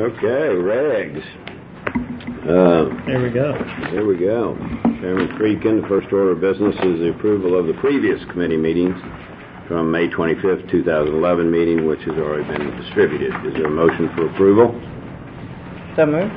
Okay, regs. There we go. There we go. Chairman Friedkin, the first order of business is the approval of the previous committee meetings from May 25th, 2011 meeting, which has already been distributed. Is there a motion for approval? So moved.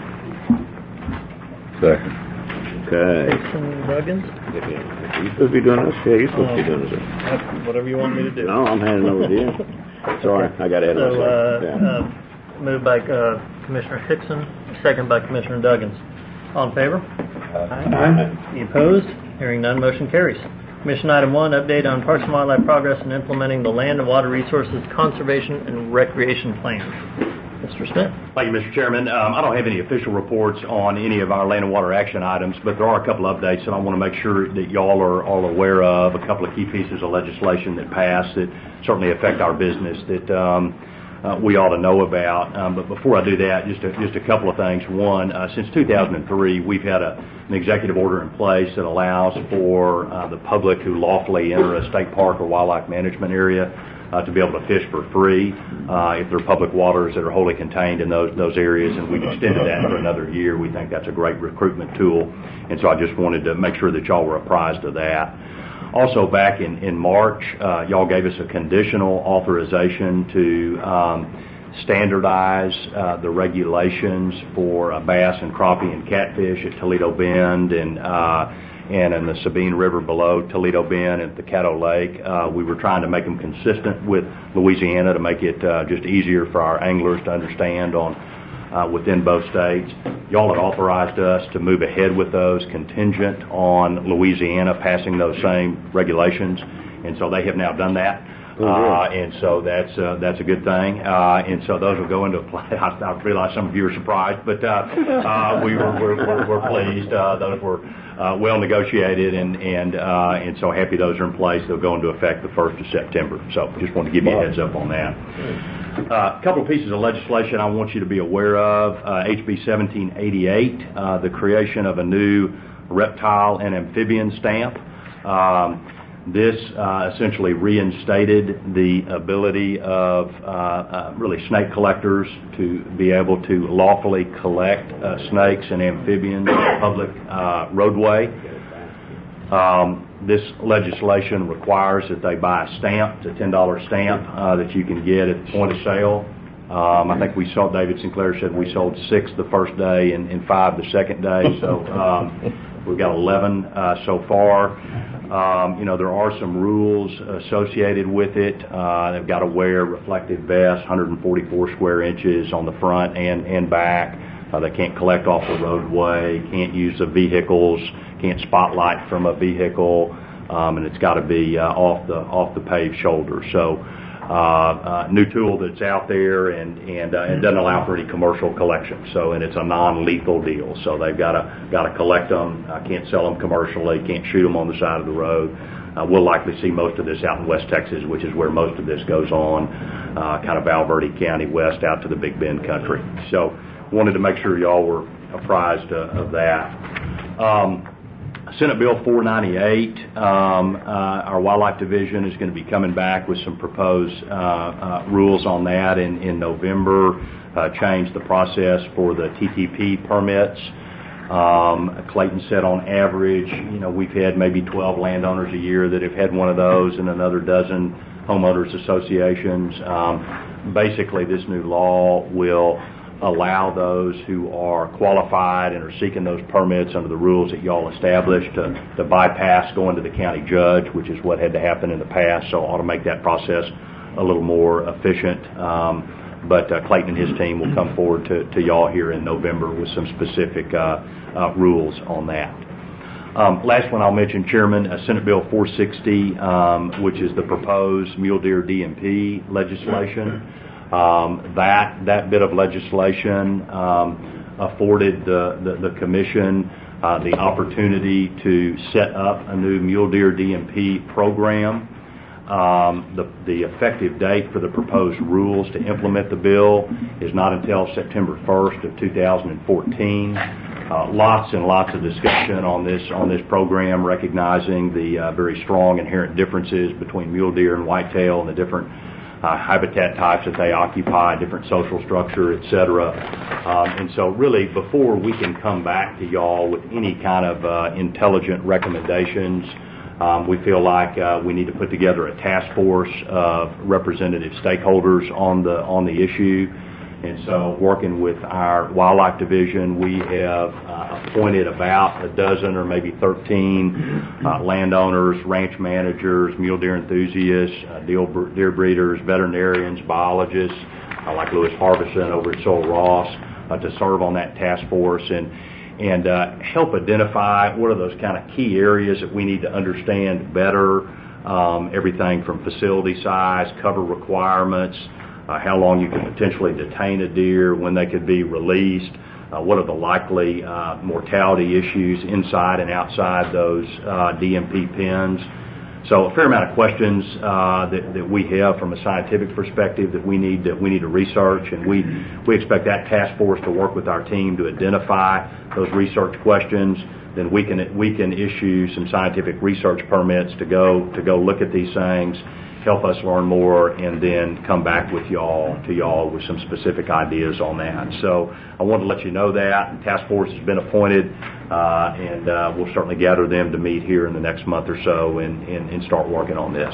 Second. Okay. Duggins? You supposed to be doing this? Yeah, you're supposed to be doing this. Whatever you want me to do. No, I'm handing it over to you. Sorry, I got ahead of myself. Moved by Commissioner Hickson, second by Commissioner Duggins. All in favor? Aye. Any opposed? Hearing none, motion carries. Commission item 1, update on Parks and Wildlife progress in implementing the Land and Water Resources Conservation and Recreation Plan. Mr. Smith. Thank you, Mr. Chairman. I don't have any official reports on any of our land and water action items, but there are a couple of updates that I want to make sure that y'all are all aware of. A couple of key pieces of legislation that passed that certainly affect our business that we ought to know about. But before I do that, just a couple of things. One, since 2003, we've had an executive order in place that allows for the public who lawfully enter a state park or wildlife management area to be able to fish for free if there are public waters that are wholly contained in those areas, and we've extended that for another year. We think that's a great recruitment tool, and so I just wanted to make sure that y'all were apprised of that. Also, back in March, y'all gave us a conditional authorization to standardize the regulations for bass and crappie and catfish at Toledo Bend and in the Sabine River below Toledo Bend and the Caddo Lake. We were trying to make them consistent with Louisiana to make it just easier for our anglers to understand within both states. Y'all had authorized us to move ahead with those contingent on Louisiana passing those same regulations, and so they have now done that. And so that's a good thing. And so those will go into play. I realize some of you are surprised, but we're pleased. Those were well negotiated, and so happy those are in place. They'll go into effect the 1st of September. So just want to give you a heads up on that. A couple of pieces of legislation I want you to be aware of. HB 1788, the creation of a new reptile and amphibian stamp. This essentially reinstated the ability of really snake collectors to be able to lawfully collect snakes and amphibians on a public roadway. This legislation requires that they buy a stamp. It's a $10 stamp that you can get at the point of sale. I think we sold, David Sinclair said we sold 6 the first day and 5 the second day. So we've got 11 so far. There are some rules associated with it. They've got to wear reflective vests, 144 square inches on the front and back. They can't collect off the roadway, can't use the vehicles, can't spotlight from a vehicle, and it's got to be off the paved shoulder. So new tool that's out there, and it doesn't allow for any commercial collection. So, and it's a non-lethal deal. So they've got to collect them. Can't sell them commercially. Can't shoot them on the side of the road. We'll likely see most of this out in West Texas, which is where most of this goes on, kind of Valverde County west out to the Big Bend country. So, wanted to make sure y'all were apprised of that. Senate Bill 498, our Wildlife Division is going to be coming back with some proposed rules on that in November, change the process for the TTP permits. Clayton said on average, we've had maybe 12 landowners a year that have had one of those and another dozen homeowners associations. Basically, this new law will allow those who are qualified and are seeking those permits under the rules that y'all established to bypass going to the county judge, which is what had to happen in the past. So ought to make that process a little more efficient. But Clayton and his team will come forward to y'all here in November with some specific rules on that. Last one I'll mention, Chairman, Senate Bill 460, which is the proposed mule deer DMP legislation. That bit of legislation afforded the commission the opportunity to set up a new mule deer DMP program. The effective date for the proposed rules to implement the bill is not until September 1st of 2014. Lots and lots of discussion on this program, recognizing the very strong inherent differences between mule deer and whitetail and the different habitat types that they occupy, different social structure, et cetera. And so really, before we can come back to y'all with any kind of intelligent recommendations, we feel like we need to put together a task force of representative stakeholders on the issue. And so working with our wildlife division, we have appointed about a dozen or maybe 13 landowners, ranch managers, mule deer enthusiasts, deer breeders, veterinarians, biologists, like Louis Harbison over at Sol Ross, to serve on that task force and help identify what are those kind of key areas that we need to understand better, everything from facility size, cover requirements, how long you can potentially detain a deer, when they could be released, what are the likely mortality issues inside and outside those DMP pens. So a fair amount of questions that we have from a scientific perspective that we need to research, and we expect that task force to work with our team to identify those research questions. Then we can issue some scientific research permits to go look at these things, help us learn more, and then come back with y'all with some specific ideas on that. So I wanted to let you know that the task force has been appointed, and we'll certainly gather them to meet here in the next month or so and start working on this.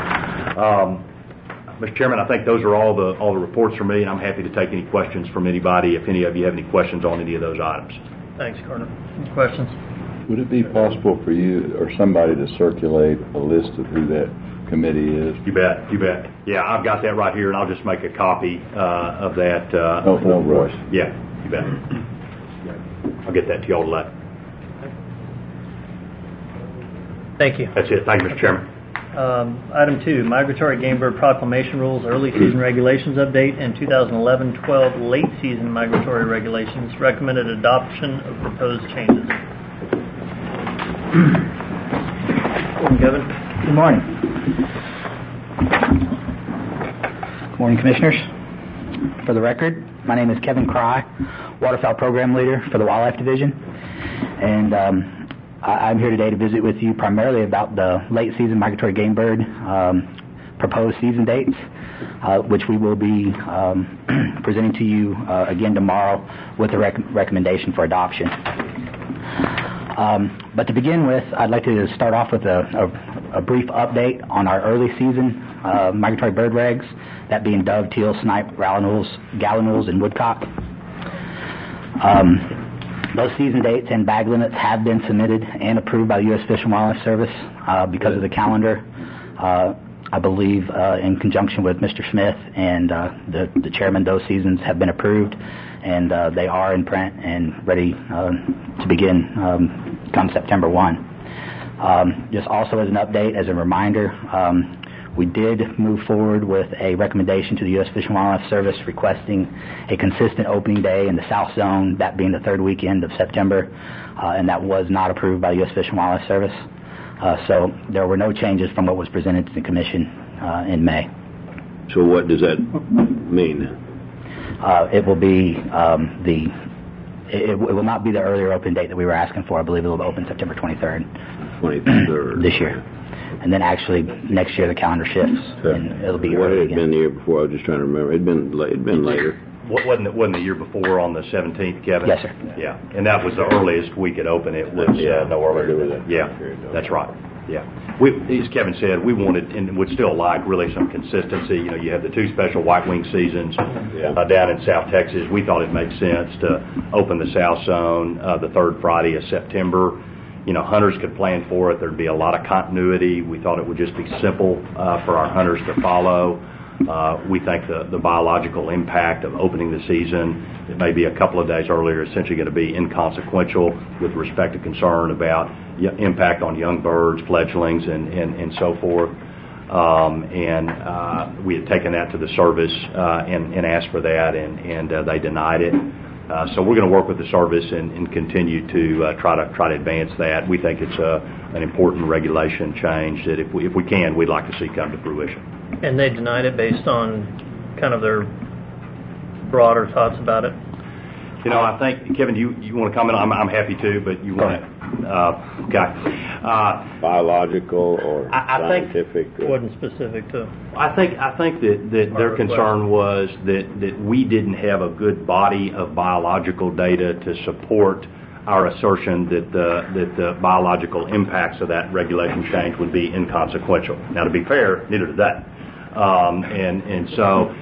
Mr. Chairman, I think those are all the reports from me, and I'm happy to take any questions from anybody if any of you have any questions on any of those items. Thanks, Carter. Any questions? Would it be possible for you or somebody to circulate a list of who that committee is? You bet. Yeah, I've got that right here, and I'll just make a copy of that. No rush. Yeah, you bet. I'll get that to y'all later. Thank you. That's it. Thank you, Mr. Chairman. Item 2, Migratory Game Bird Proclamation Rules, Early Season Regulations Update, and 2011-12 Late Season Migratory Regulations. Recommended adoption of proposed changes. Morning, Kevin. Good morning. Good morning, Commissioners. For the record, my name is Kevin Cry, Waterfowl Program Leader for the Wildlife Division, and I'm here today to visit with you primarily about the late season migratory game bird proposed season dates, which we will be presenting to you again tomorrow with a recommendation for adoption. But to begin with, I'd like to start off with a brief update on our early season migratory bird regs, that being dove, teal, snipe, gallinules, and woodcock. Those season dates and bag limits have been submitted and approved by the U.S. Fish and Wildlife Service because of the calendar. I believe in conjunction with Mr. Smith and the chairman, those seasons have been approved, and they are in print and ready to begin come September 1. Just also as an update, as a reminder, we did move forward with a recommendation to the U.S. Fish and Wildlife Service requesting a consistent opening day in the South Zone, that being the third weekend of September, and that was not approved by the U.S. Fish and Wildlife Service. So there were no changes from what was presented to the Commission in May. So what does that mean? It will be it will not be the earlier open date that we were asking for. I believe it will open September 23rd. 23rd. This year. And then actually next year the calendar shifts, and it'll be What early had it again. been the year before? I was just trying to remember. It'd been later. Wasn't the year before on the 17th, Kevin? Yes, sir. Yeah, and that was the earliest we could open it. Was no earlier than that. Yeah, that's right. Yeah, as Kevin said, we wanted and would still like really some consistency. You know, you have the two special white wing seasons down in South Texas. We thought it made sense to open the South Zone the third Friday of September. You know, hunters could plan for it. There'd be a lot of continuity. We thought it would just be simple for our hunters to follow. We think the biological impact of opening the season, it may be a couple of days earlier, essentially going to be inconsequential with respect to concern about impact on young birds, fledglings, and so forth. We had taken that to the service and asked for that, and they denied it. So we're going to work with the service and continue to try to advance that. We think it's an important regulation change that if we can, we'd like to see come to fruition. And they denied it based on kind of their broader thoughts about it? I think, Kevin, you want to comment? I'm happy to, but you want to. Okay. Biological or I think scientific? Wasn't specific to. I think that their concern was that we didn't have a good body of biological data to support our assertion that the biological impacts of that regulation change would be inconsequential. Now, to be fair, neither did they. And so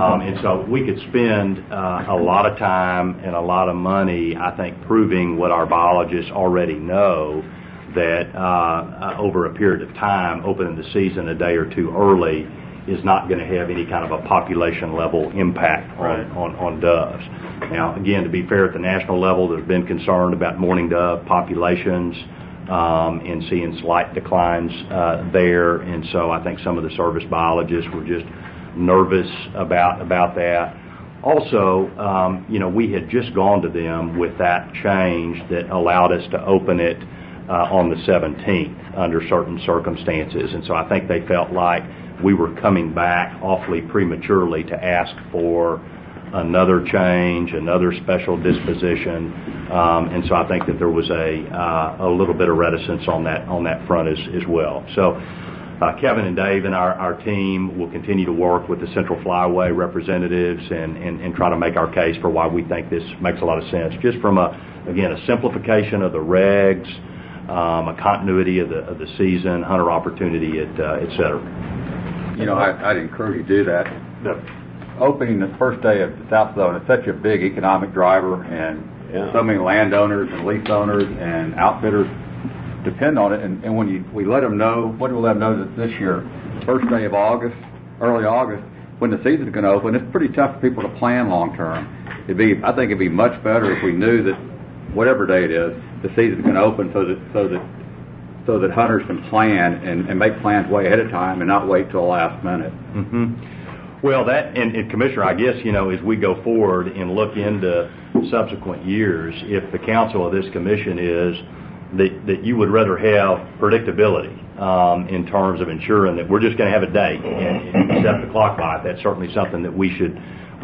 we could spend a lot of time and a lot of money, I think, proving what our biologists already know, that over a period of time, opening the season a day or two early is not going to have any kind of a population level impact on doves. Now, again, to be fair, at the national level, there's been concern about mourning dove populations and seeing slight declines there. And so I think some of the service biologists were just nervous about that. Also, we had just gone to them with that change that allowed us to open it on the 17th under certain circumstances. And so I think they felt like we were coming back awfully prematurely to ask for another change, another special disposition. And so I think that there was a little bit of reticence on that front as well. So Kevin and Dave and our team will continue to work with the Central Flyway representatives and try to make our case for why we think this makes a lot of sense. Just from a simplification of the regs, a continuity of the season, hunter opportunity, et cetera. I'd encourage you to do that. Opening the first day of the South Zone is such a big economic driver, and so many landowners and lease owners and outfitters depend on it. And when we let them know, what do we let them know that this year, first day of August, early August, when the season's going to open, it's pretty tough for people to plan long term. I think it'd be much better if we knew that whatever day it is, the season's going to open so that hunters can plan and make plans way ahead of time and not wait till the last minute. Mm-hmm. Well, that, and Commissioner, I guess, as we go forward and look into subsequent years, if the counsel of this commission is that you would rather have predictability in terms of ensuring that we're just going to have a date and set the clock by it, that's certainly something that we should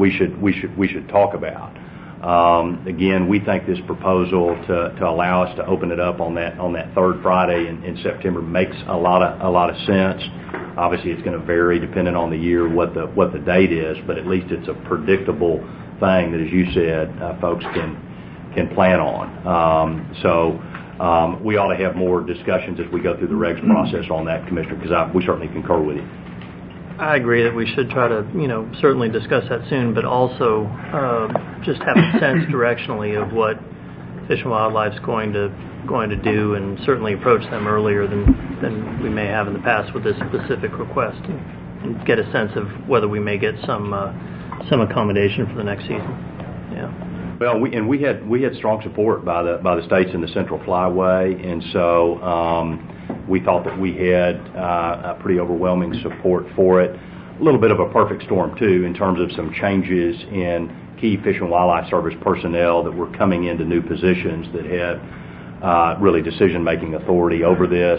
talk about. Again, we think this proposal to allow us to open it up on that third Friday in September makes a lot of sense. Obviously, it's going to vary depending on the year what the date is, but at least it's a predictable thing that, as you said, folks can plan on. So we ought to have more discussions as we go through the regs process on that, Commissioner, because we certainly concur with you. I agree that we should try to, certainly discuss that soon, but also just have a sense directionally of what Fish and Wildlife's going to do, and certainly approach them earlier than we may have in the past with this specific request, and get a sense of whether we may get some accommodation for the next season. Yeah. Well, we had strong support by the states in the Central Flyway, and so we thought that we had a pretty overwhelming support for it. A little bit of a perfect storm too, in terms of some changes in key Fish and Wildlife Service personnel that were coming into new positions that had really decision-making authority over this,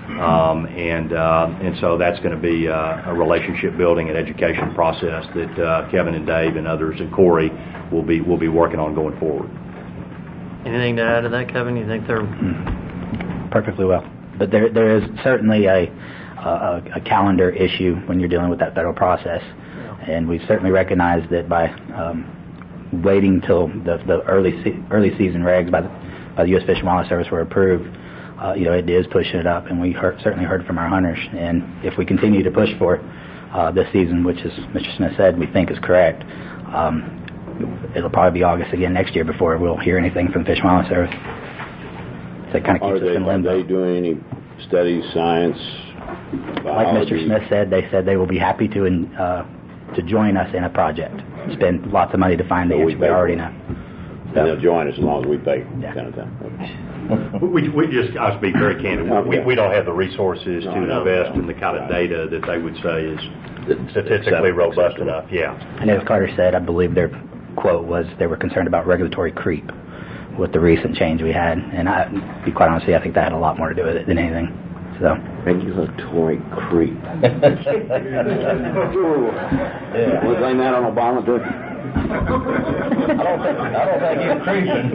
and so that's going to be a relationship building and education process that Kevin and Dave and others and Corey will be working on going forward. Anything to add to that, Kevin? You think they're perfectly well? But there is certainly a calendar issue when you're dealing with that federal process, and we certainly recognize that by waiting till the early season regs by the U.S. Fish and Wildlife Service were approved, it is pushing it up, and we certainly heard from our hunters. And if we continue to push for this season, which, as Mr. Smith said, we think is correct, it'll probably be August again next year before we'll hear anything from the Fish and Wildlife Service. So it kind of keeps us in limbo. Are they doing any studies, science, biology? Like Mr. Smith said, they will be happy to join us in a project. Spend lots of money to find the answer, we already know. And they'll join us as long as we pay, kind of thing. I'll speak very candidly. We don't have the resources to invest in the kind of data that they would say is statistically robust enough. Yeah. And as Carter said, I believe their quote was they were concerned about regulatory creep with the recent change we had. And to be quite honest with you, I think that had a lot more to do with it than anything. So. Regulatory creep. We'll blame that on Obama, too. I don't think he's creeping.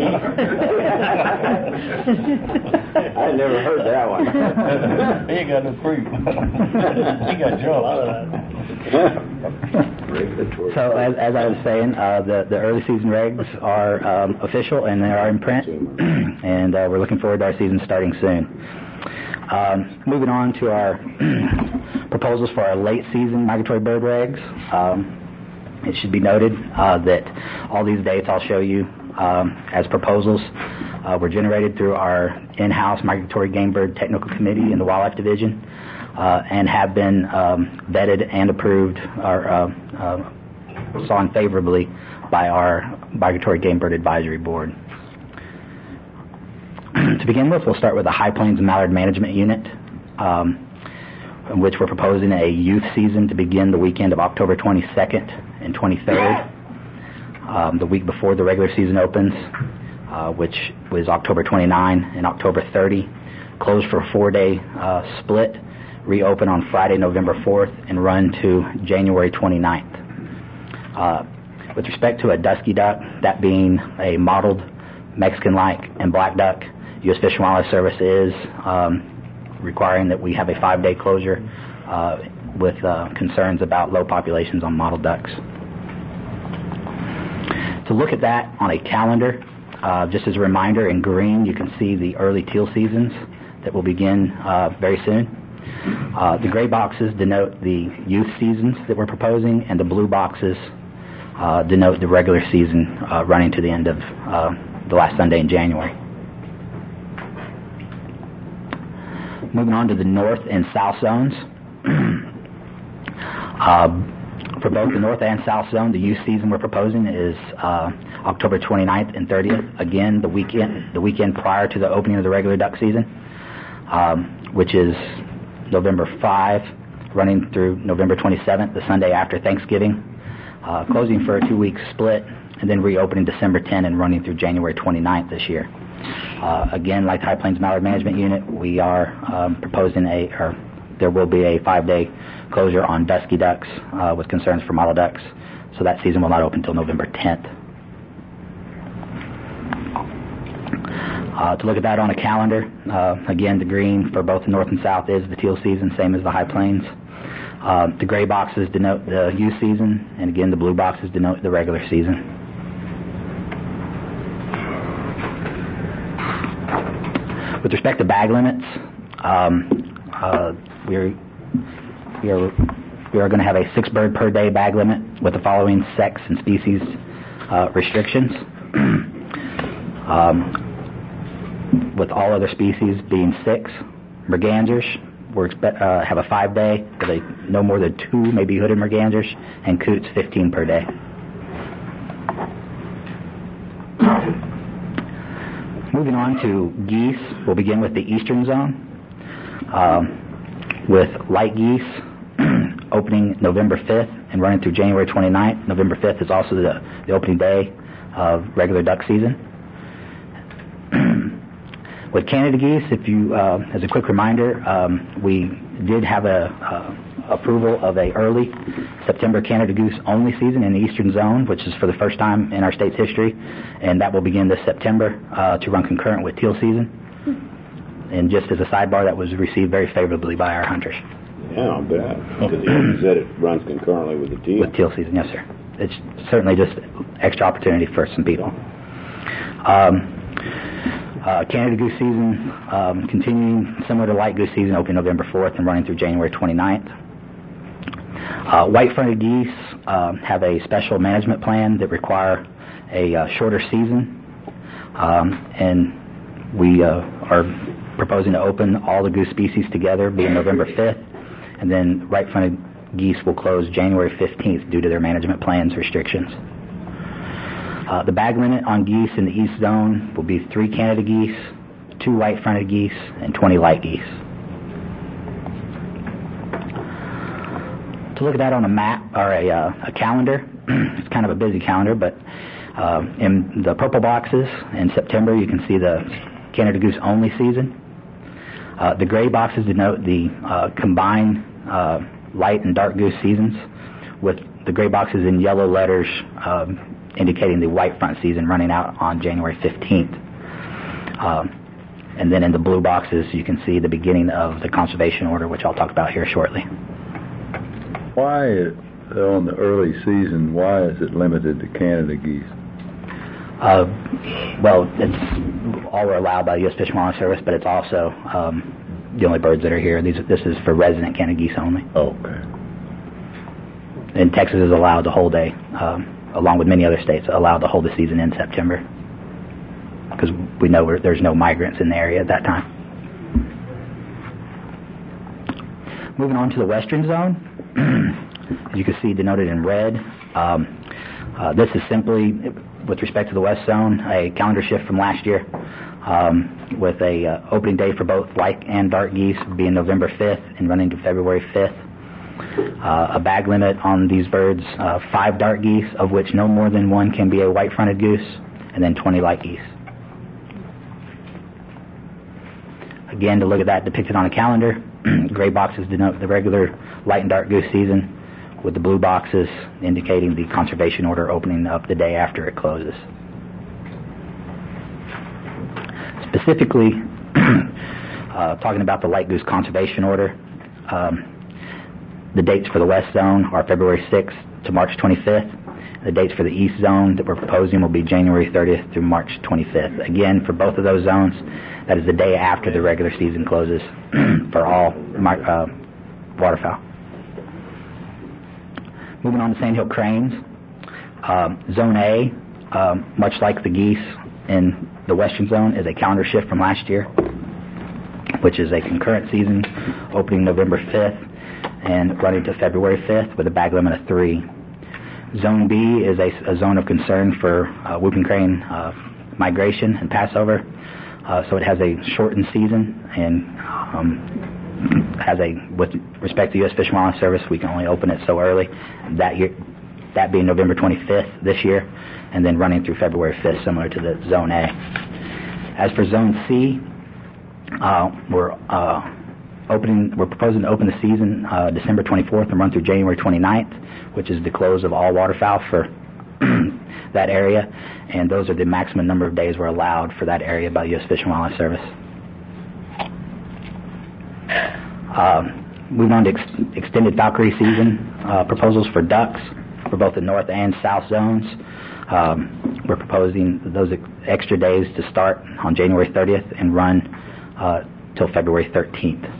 I never heard that one. He ain't got no creep. He got Regulatory. So as I was saying, the early season regs are official and they are in print, and we're looking forward to our season starting soon. Moving on to our proposals for our late season migratory bird regs. It should be noted that all these dates I'll show you as proposals were generated through our in-house Migratory Game Bird Technical Committee in the Wildlife Division and have been vetted and approved or saw favorably by our Migratory Game Bird Advisory Board. To begin with, we'll start with the High Plains Mallard Management Unit, in which we're proposing a youth season to begin the weekend of October 22nd and 23rd, the week before the regular season opens, which was October 29 and October 30, closed for a 4-day split, reopen on Friday, November 4th, and run to January 29th. With respect to a dusky duck, that being a mottled Mexican-like and black duck, U.S. Fish and Wildlife Service is requiring that we have a 5-day closure with concerns about low populations on mottled ducks. To look at that on a calendar, just as a reminder, in green you can see the early teal seasons that will begin very soon. The gray boxes denote the youth seasons that we're proposing, and the blue boxes denote the regular season running to the end of the last Sunday in January. Moving on to the north and south zones. For both the north and south zone, the youth season we're proposing is October 29th and 30th. Again, the weekend prior to the opening of the regular duck season, which is November 5, running through November 27th, the Sunday after Thanksgiving, closing for a 2-week split, and then reopening December 10 and running through January 29th this year. Again, like the High Plains Mallard Management Unit, we are proposing there will be a 5-day closure on dusky ducks with concerns for mottled ducks, so that season will not open until November 10th. To look at that on a calendar, again, the green for both the north and south is the teal season, same as the High Plains. The gray boxes denote the youth season, and again, the blue boxes denote the regular season. With respect to bag limits, we are going to have a 6 bird per day bag limit with the following sex and species restrictions. With all other species being 6. Mergansers, we have a 5-day with no more than 2 maybe hooded mergansers, and coots 15 per day. Moving on to geese, we'll begin with the eastern zone with light geese opening November 5th and running through January 29th. November 5th is also the opening day of regular duck season. With Canada geese, if you, as a quick reminder, we did have approval of a early September Canada goose only season in the eastern zone, which is for the first time in our state's history, and that will begin this September to run concurrent with teal season. And just as a sidebar, that was received very favorably by our hunters. Yeah, I'll bet. Because you said it runs concurrently with the teal. With teal season, yes, sir. It's certainly just extra opportunity for some people. Canada goose season continuing similar to light goose season, opening November 4th and running through January 29th. White-fronted geese have a special management plan that require a shorter season, and we are proposing to open all the goose species together being November 5th, and then right-fronted geese will close January 15th due to their management plan's restrictions. The bag limit on geese in the east zone will be 3 Canada geese, 2 white-fronted geese, and 20 light geese. To look at that on a map or a calendar, it's kind of a busy calendar, but in the purple boxes in September you can see the Canada goose only season. The gray boxes denote the combined light and dark goose seasons, with the gray boxes in yellow letters indicating the white front season running out on January 15th. And then in the blue boxes, you can see the beginning of the conservation order, which I'll talk about here shortly. Why, on the early season, why is it limited to Canada geese? Well, it's all we're allowed by the U.S. Fish and Wildlife Service, but it's also the only birds that are here. This is for resident Canada geese only. Okay. And Texas is allowed to hold along with many other states, allowed to hold the season in September, because we know there's no migrants in the area at that time. Moving on to the western zone, as you can see denoted in red, this is simply, with respect to the west zone, a calendar shift from last year, with a opening day for both light and dark geese being November 5th and running to February 5th. A bag limit on these birds, 5 dark geese, of which no more than 1 can be a white-fronted goose, and then 20 light geese. Again, to look at that depicted on a calendar, gray boxes denote the regular light and dark goose season, with the blue boxes indicating the conservation order opening up the day after it closes. Specifically, talking about the light goose conservation order, the dates for the west zone are February 6th to March 25th. The dates for the east zone that we're proposing will be January 30th through March 25th. Again, for both of those zones, that is the day after the regular season closes for all waterfowl. Moving on to sandhill cranes. Zone A, much like the geese in the western zone, is a calendar shift from last year, which is a concurrent season opening November 5th and running to February 5th with a bag limit of 3. Zone B is a zone of concern for whooping crane migration and Passover, so it has a shortened season, and with respect to U.S. Fish and Wildlife Service, we can only open it so early, that being November 25th this year, and then running through February 5th, similar to the Zone A. As for Zone C, we're proposing to open the season December 24th and run through January 29th, which is the close of all waterfowl for that area, and those are the maximum number of days we're allowed for that area by the U.S. Fish and Wildlife Service. Moving on to extended falconry season proposals for ducks for both the north and south zones. We're proposing those extra days to start on January 30th and run till February 13th.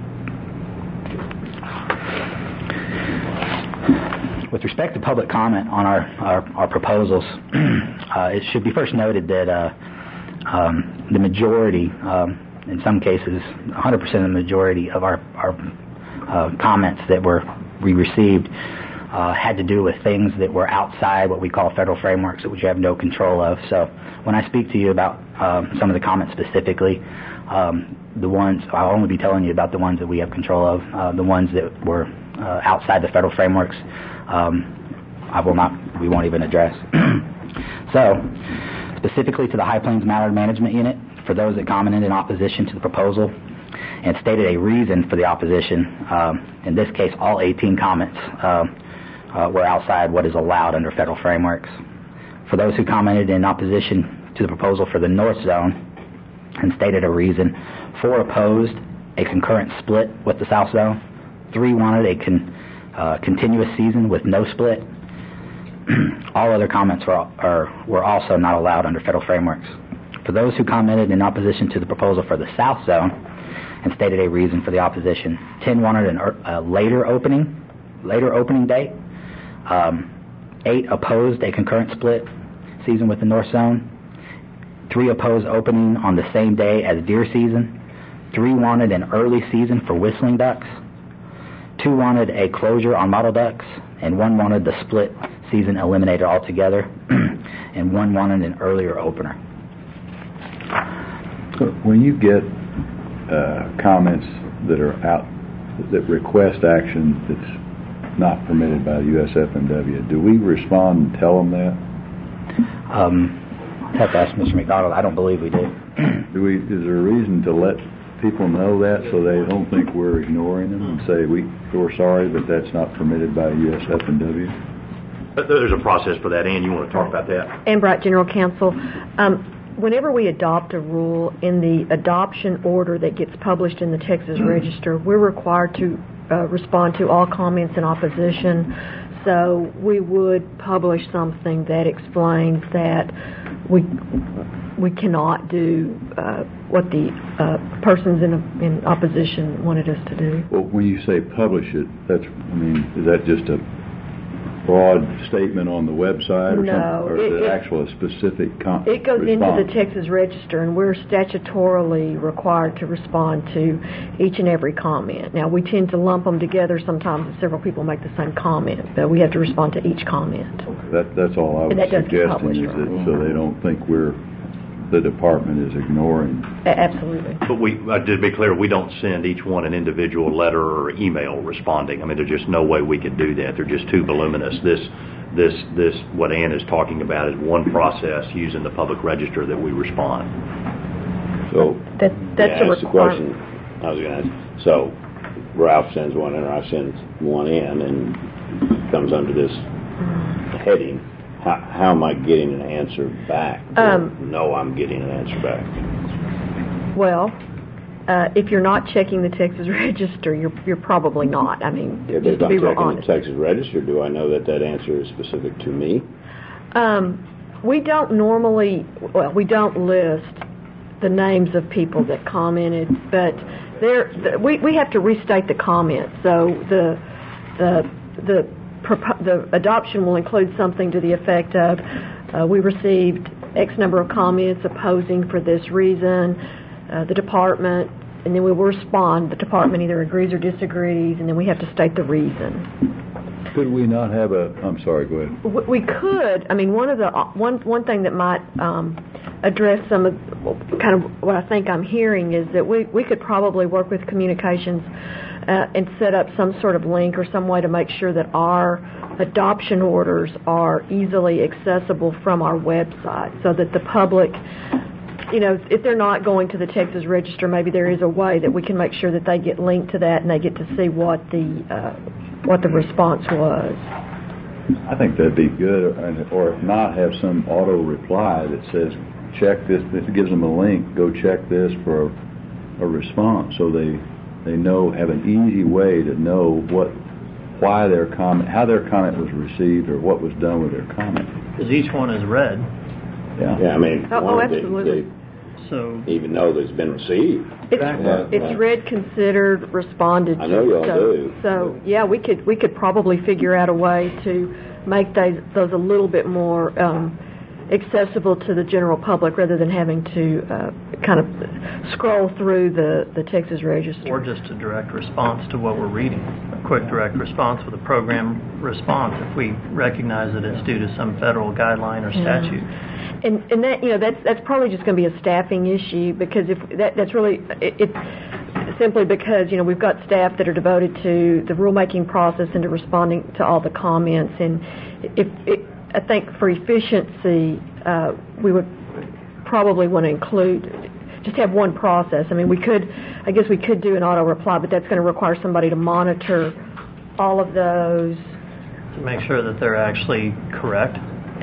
With respect to public comment on our proposals, it should be first noted that the majority, in some cases 100% of the majority of our comments that we received had to do with things that were outside what we call federal frameworks that we have no control of. So when I speak to you about some of the comments specifically, I'll only be telling you about the ones that we have control of. The ones that were outside the federal frameworks, we won't even address. So, specifically to the High Plains Mallard Management Unit, for those that commented in opposition to the proposal and stated a reason for the opposition, in this case all 18 comments were outside what is allowed under federal frameworks. For those who commented in opposition to the proposal for the North Zone and stated a reason, 4 opposed a concurrent split with the South Zone, 3 wanted a continuous season with no split. All other comments were also not allowed under federal frameworks. For those who commented in opposition to the proposal for the South Zone and stated a reason for the opposition, 10 wanted a later opening date. 8 opposed a concurrent split season with the North Zone. 3 opposed opening on the same day as deer season. 3 wanted an early season for whistling ducks. 2 wanted a closure on mottled ducks, and 1 wanted the split season eliminated altogether, and 1 wanted an earlier opener. So when you get comments that are out that request action that's not permitted by the USFMW, do we respond and tell them that? I'd have to ask Mr. McDonald. I don't believe we do. Is there a reason to let people know that so they don't think we're ignoring them and say, we're sorry, but that's not permitted by USF&W? But there's a process for that. Ann, you want to talk about that? Ann Bright, General Counsel. Whenever we adopt a rule in the adoption order that gets published in the Texas Register, we're required to respond to all comments in opposition. So we would publish something that explains that we cannot do what the persons in opposition wanted us to do. Well, when you say publish it, is that just a broad statement on the website or No, something? Or is it actual specific It goes response? into the Texas Register, and we're statutorily required to respond to each and every comment. Now, we tend to lump them together sometimes if several people make the same comment, but we have to respond to each comment. That's all I was And that does get suggesting, published, is right? that so they don't think the department is ignoring. Absolutely. But to be clear, we don't send each one an individual letter or email responding. I mean, there's just no way we could do that. They're just too voluminous. This what Ann is talking about is one process using the public register that we respond. So That's the question I was going to ask. So Ralph sends one in, or I send one in, and it comes under this heading. How am I getting an answer back? No, I'm getting an answer back. Well, if you're not checking the Texas Register, you're probably not. I mean, If just to I'm be real checking honest. the Texas Register, do I know that answer is specific to me? We don't normally, we don't list the names of people that commented, but we have to restate the comment. So the adoption will include something to the effect of, we received X number of comments opposing for this reason, the department, and then we will respond. The department either agrees or disagrees, and then we have to state the reason. Could we not have I'm sorry, go ahead. We could. I mean, one thing that might address some of kind of what I think I'm hearing is that we could probably work with communications and set up some sort of link or some way to make sure that our adoption orders are easily accessible from our website, so that the public, if they're not going to the Texas Register, maybe there is a way that we can make sure that they get linked to that and they get to see what the response was. I think that'd be good, or if not, have some auto reply that says, check this. This gives them a link. Go check this for a response, so they have an easy way to know how their comment was received or what was done with their comment. Because each one is read. Yeah, I mean, absolutely. So even though it's been received. It's read, considered, responded to. I know y'all do. So yeah, we could probably figure out a way to make those a little bit more accessible to the general public rather than having to kind of scroll through the Texas Register. or just a direct response to what we're reading, a quick direct response with a program response if we recognize that it's due to some federal guideline or statute. And that that's probably just going to be a staffing issue, because if that's really it's simply because we've got staff that are devoted to the rulemaking process and to responding to all the comments, and I think for efficiency we would probably want to just have one process. I mean, I guess we could do an auto reply, but that's going to require somebody to monitor all of those To make sure that they're actually correct.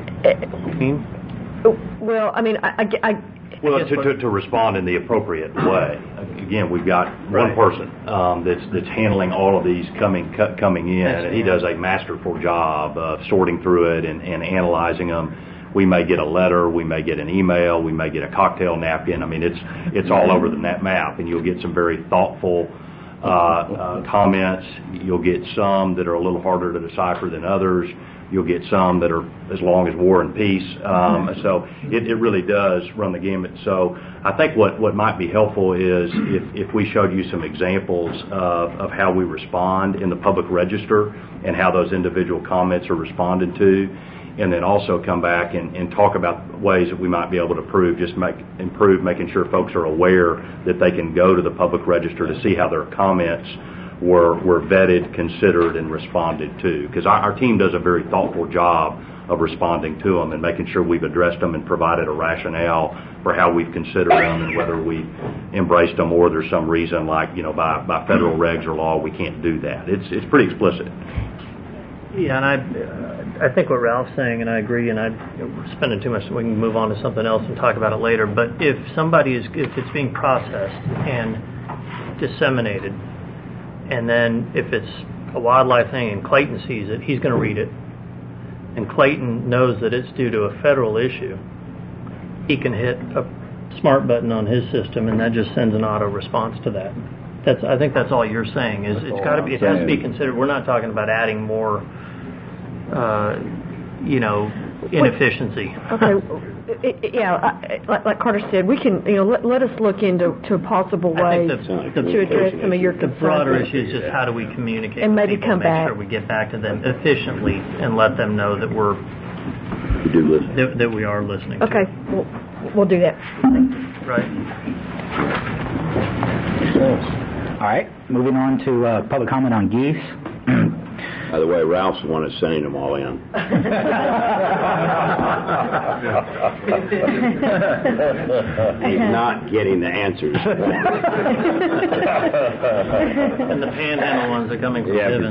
Well, I mean, Well, to respond in the appropriate way. Again, we've got one person that's handling all of these coming in, and he does a masterful job of sorting through it and analyzing them. We may get a letter, we may get an email, we may get a cocktail napkin. I mean, it's all over the map, and you'll get some very thoughtful comments. You'll get some that are a little harder to decipher than others. You'll get some that are as long as War and Peace. So it really does run the gamut. So I think what might be helpful is if we showed you some examples of how we respond in the public register and how those individual comments are responded to, and then also come back and talk about ways that we might be able to improve making sure folks are aware that they can go to the public register to see how their comments were vetted, considered, and responded to. Because our team does a very thoughtful job of responding to them and making sure we've addressed them and provided a rationale for how we've considered them and whether we embraced them or there's some reason like, by federal regs or law we can't do that. It's pretty explicit. Yeah, and I think what Ralph's saying, and I agree, and we're spending too much, we can move on to something else and talk about it later, but if it's being processed and disseminated, and then if it's a wildlife thing and Clayton sees it, he's going to read it, and Clayton knows that it's due to a federal issue, he can hit a smart button on his system, and that just sends an auto response to that. I think that's all you're saying. Is it has to be considered. We're not talking about adding more, inefficiency. Okay. Like Carter said, we can, let us look into possible ways to address some of your concerns. The broader issue is just how do we communicate and maybe with people come to make back. sure we get back to them efficiently and let them know that You do listen. that we are listening. Okay, we'll do that. Right. All right, moving on to public comment on geese. By the way, Ralph's the one that's sending them all in. He's not getting the answers. And the panhandle ones are coming from Bivens.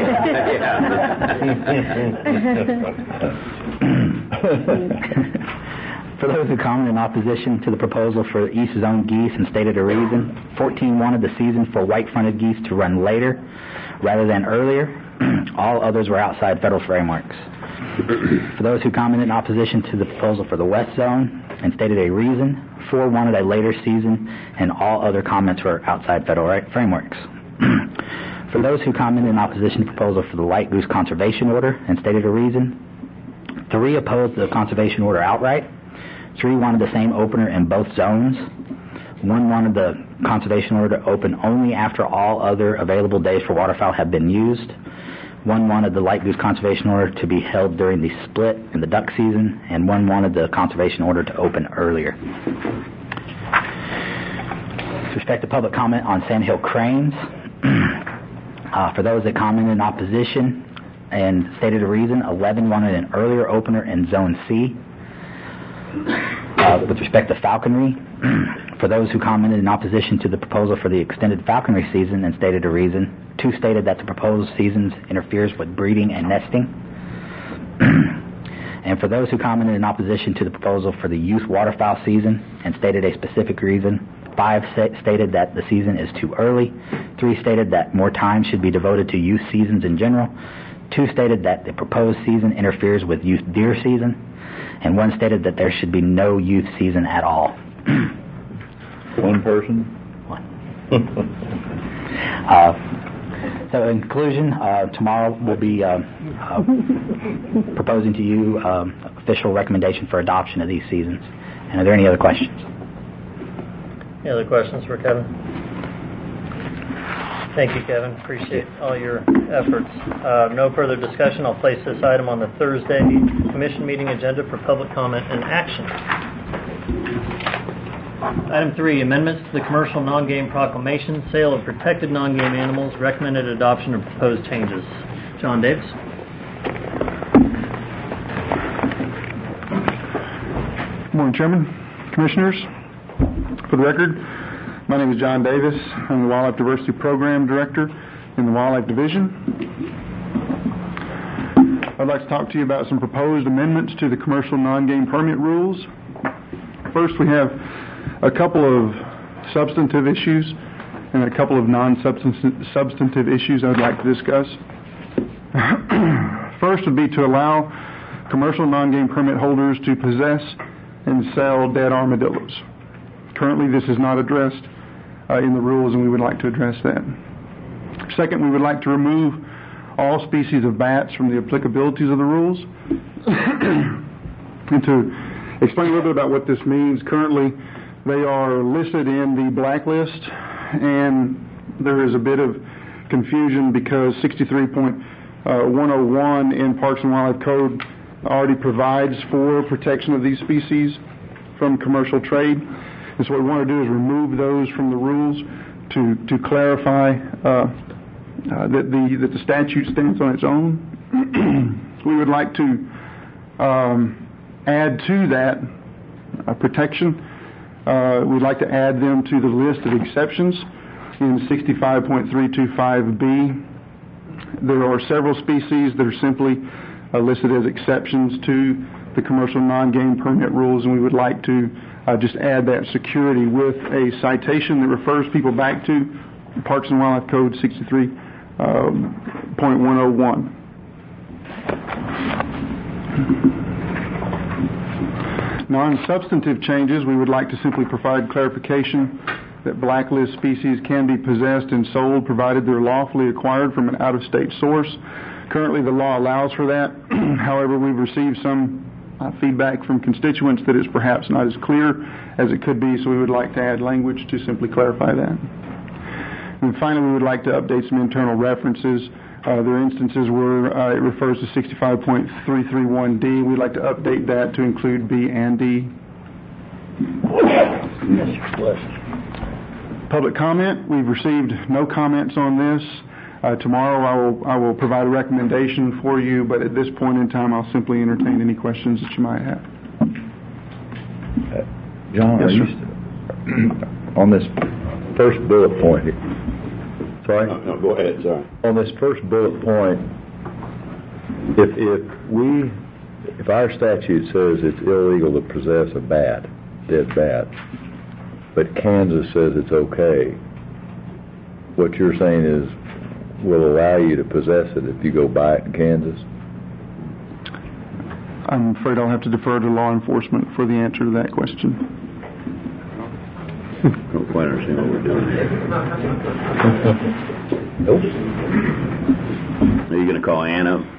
For those who commented in opposition to the proposal for East Zone geese and stated a reason, 14 wanted the season for white-fronted geese to run later rather than earlier. All others were outside federal frameworks. For those who commented in opposition to the proposal for the West Zone and stated a reason, 4 wanted a later season, and all other comments were outside federal frameworks. For those who commented in opposition to the proposal for the White Goose Conservation Order and stated a reason, 3 opposed the conservation order outright. 3 wanted the same opener in both zones. 1 wanted the conservation order to open only after all other available days for waterfowl have been used. 1 wanted the White Goose Conservation Order to be held during the split in the duck season, and 1 wanted the conservation order to open earlier. With respect to public comment on sandhill cranes, for those that commented in opposition and stated a reason, 11 wanted an earlier opener in Zone C. With respect to falconry, for those who commented in opposition to the proposal for the extended falconry season and stated a reason, 2 stated that the proposed season interferes with breeding and nesting. And for those who commented in opposition to the proposal for the youth waterfowl season and stated a specific reason, 5 stated that the season is too early, 3 stated that more time should be devoted to youth seasons in general, 2 stated that the proposed season interferes with youth deer season, and 1 stated that there should be no youth season at all. 1 person? 1. So in conclusion, tomorrow we'll be proposing to you official recommendation for adoption of these seasons. And are there any other questions? Any other questions for Kevin? Thank you, Kevin. Appreciate all your efforts. No further discussion. I'll place this item on the Thursday Commission meeting agenda for public comment and action. Item 3, amendments to the commercial non-game proclamation, sale of protected non-game animals, recommended adoption of proposed changes. John Davis. Good morning, Chairman, Commissioners. For the record, my name is John Davis. I'm the Wildlife Diversity Program Director in the Wildlife Division. I'd like to talk to you about some proposed amendments to the commercial non-game permit rules. First, we have a couple of substantive issues and a couple of non-substantive issues I'd like to discuss. First would be to allow commercial non-game permit holders to possess and sell dead armadillos. Currently, this is not addressed in the rules, and we would like to address that. Second, we would like to remove all species of bats from the applicabilities of the rules. And to explain a little bit about what this means, currently they are listed in the blacklist, and there is a bit of confusion because 63.101 in Parks and Wildlife Code already provides for protection of these species from commercial trade. And so what we want to do is remove those from the rules to clarify that the statute stands on its own. We would like to add to that protection. We'd like to add them to the list of exceptions in 65.325B. There are several species that are simply listed as exceptions to the commercial non-game permit rules, and we would like to just add that security with a citation that refers people back to Parks and Wildlife Code 63.101. Non-substantive changes, we would like to simply provide clarification that blacklist species can be possessed and sold provided they're lawfully acquired from an out-of-state source. Currently, the law allows for that. However, we've received some feedback from constituents that it's perhaps not as clear as it could be, so we would like to add language to simply clarify that. And finally, we would like to update some internal references. There are instances where it refers to 65.331D. We'd like to update that to include B and D. Public comment. We've received no comments on this. Tomorrow I will provide a recommendation for you, but at this point in time I'll simply entertain any questions that you might have. John, Yes, on this first bullet point here. Sorry? No, go ahead, sorry. On this first bullet point, if our statute says it's illegal to possess a bat, dead bat, but Kansas says it's okay, what you're saying is will allow you to possess it if you go buy it in Kansas? I'm afraid I'll have to defer to law enforcement for the answer to that question. Don't quite understand what we're doing here. Nope. Are you going to call Ann up?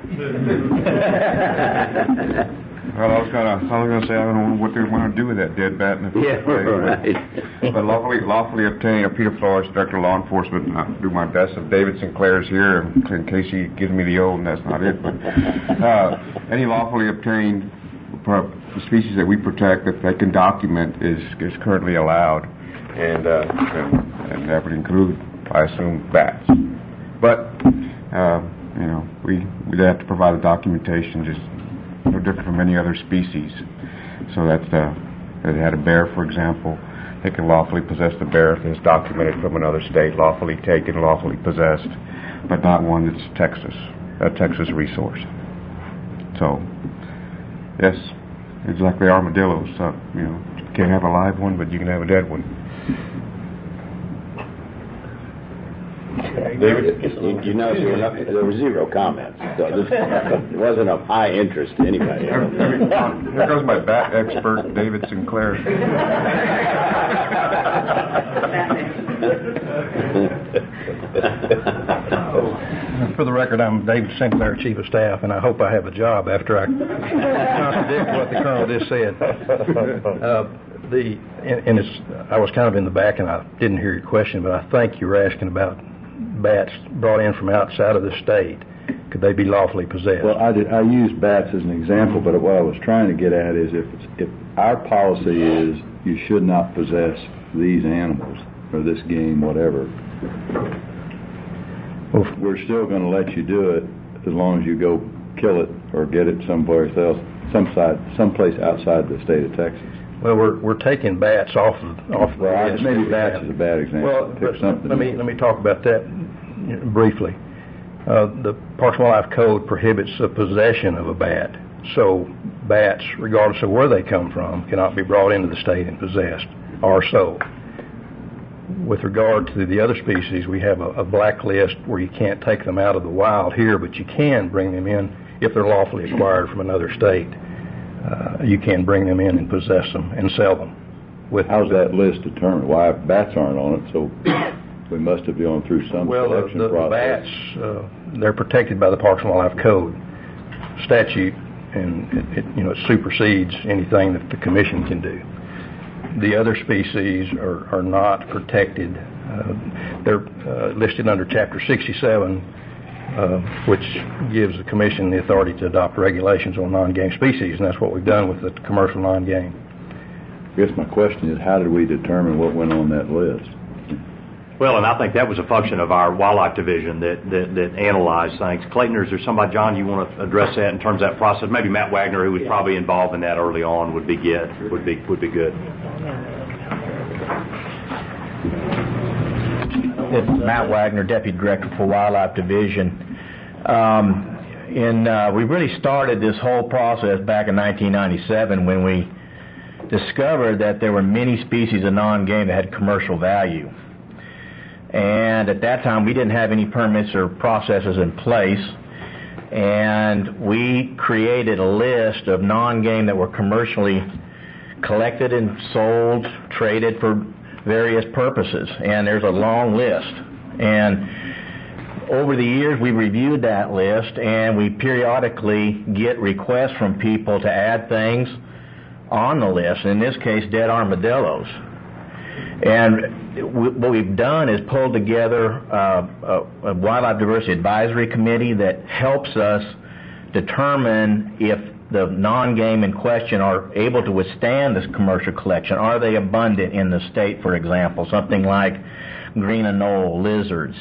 Well, I was gonna say I don't know what they want to do with that dead bat in the first place. Right. But lawfully obtain. Peter Flores, Director of Law Enforcement. I'll do my best. If David Sinclair is here, in case he gives me the old, and that's not it. But any lawfully obtained species that we protect that they can document is currently allowed, and that would include, I assume, bats. But we'd have to provide the documentation just no different from any other species. So that's if they had a bear, for example, they can lawfully possess the bear if it's documented from another state, lawfully taken, lawfully possessed, but not one that's a Texas resource. So, yes, it's like the armadillos. So, you can't have a live one, but you can have a dead one. David, you know, there were zero comments. So there wasn't of high interest to anybody. Here goes my bat expert, David Sinclair. For the record, I'm David Sinclair, Chief of Staff, and I hope I have a job after I contradict what the Colonel just said. I was kind of in the back and I didn't hear your question, but I think you were asking about bats brought in from outside of the state. Could they be lawfully possessed? Well, I used bats as an example, but what I was trying to get at is if our policy is you should not possess these animals or this game, whatever, well, we're still going to let you do it as long as you go kill it or get it someplace else, someplace outside the state of Texas. Well, we're taking bats off the list. Maybe bats is a bad example. Well, let me talk about that briefly. The Parks and Wildlife Code prohibits the possession of a bat, so bats, regardless of where they come from, cannot be brought into the state and possessed or sold. With regard to the other species, we have a blacklist where you can't take them out of the wild here, but you can bring them in if they're lawfully acquired from another state. You can bring them in and possess them and sell them. How's that list determined? Why bats aren't on it? So we must have gone through some selection process. The bats, they're protected by the Parks and Wildlife Code statute, and it supersedes anything that the Commission can do. The other species are not protected. They're listed under Chapter 67. Which gives the Commission the authority to adopt regulations on non-game species, and that's what we've done with the commercial non-game. I guess my question is, how did we determine what went on that list? Well, and I think that was a function of our wildlife division that analyzed things. Clayton, is there somebody, John, you want to address that in terms of that process? Maybe Matt Wagner, who was probably involved in that early on, would be good. It's Matt Wagner, Deputy Director for Wildlife Division. We really started this whole process back in 1997 when we discovered that there were many species of non-game that had commercial value. And at that time, we didn't have any permits or processes in place. And we created a list of non-game that were commercially collected and sold, traded for various purposes. And there's a long list. And over the years, we reviewed that list, and we periodically get requests from people to add things on the list, in this case, dead armadillos. And what we've done is pulled together a Wildlife Diversity Advisory Committee that helps us determine if the non-game in question are able to withstand this commercial collection. Are they abundant in the state, for example, something like green anole, lizards.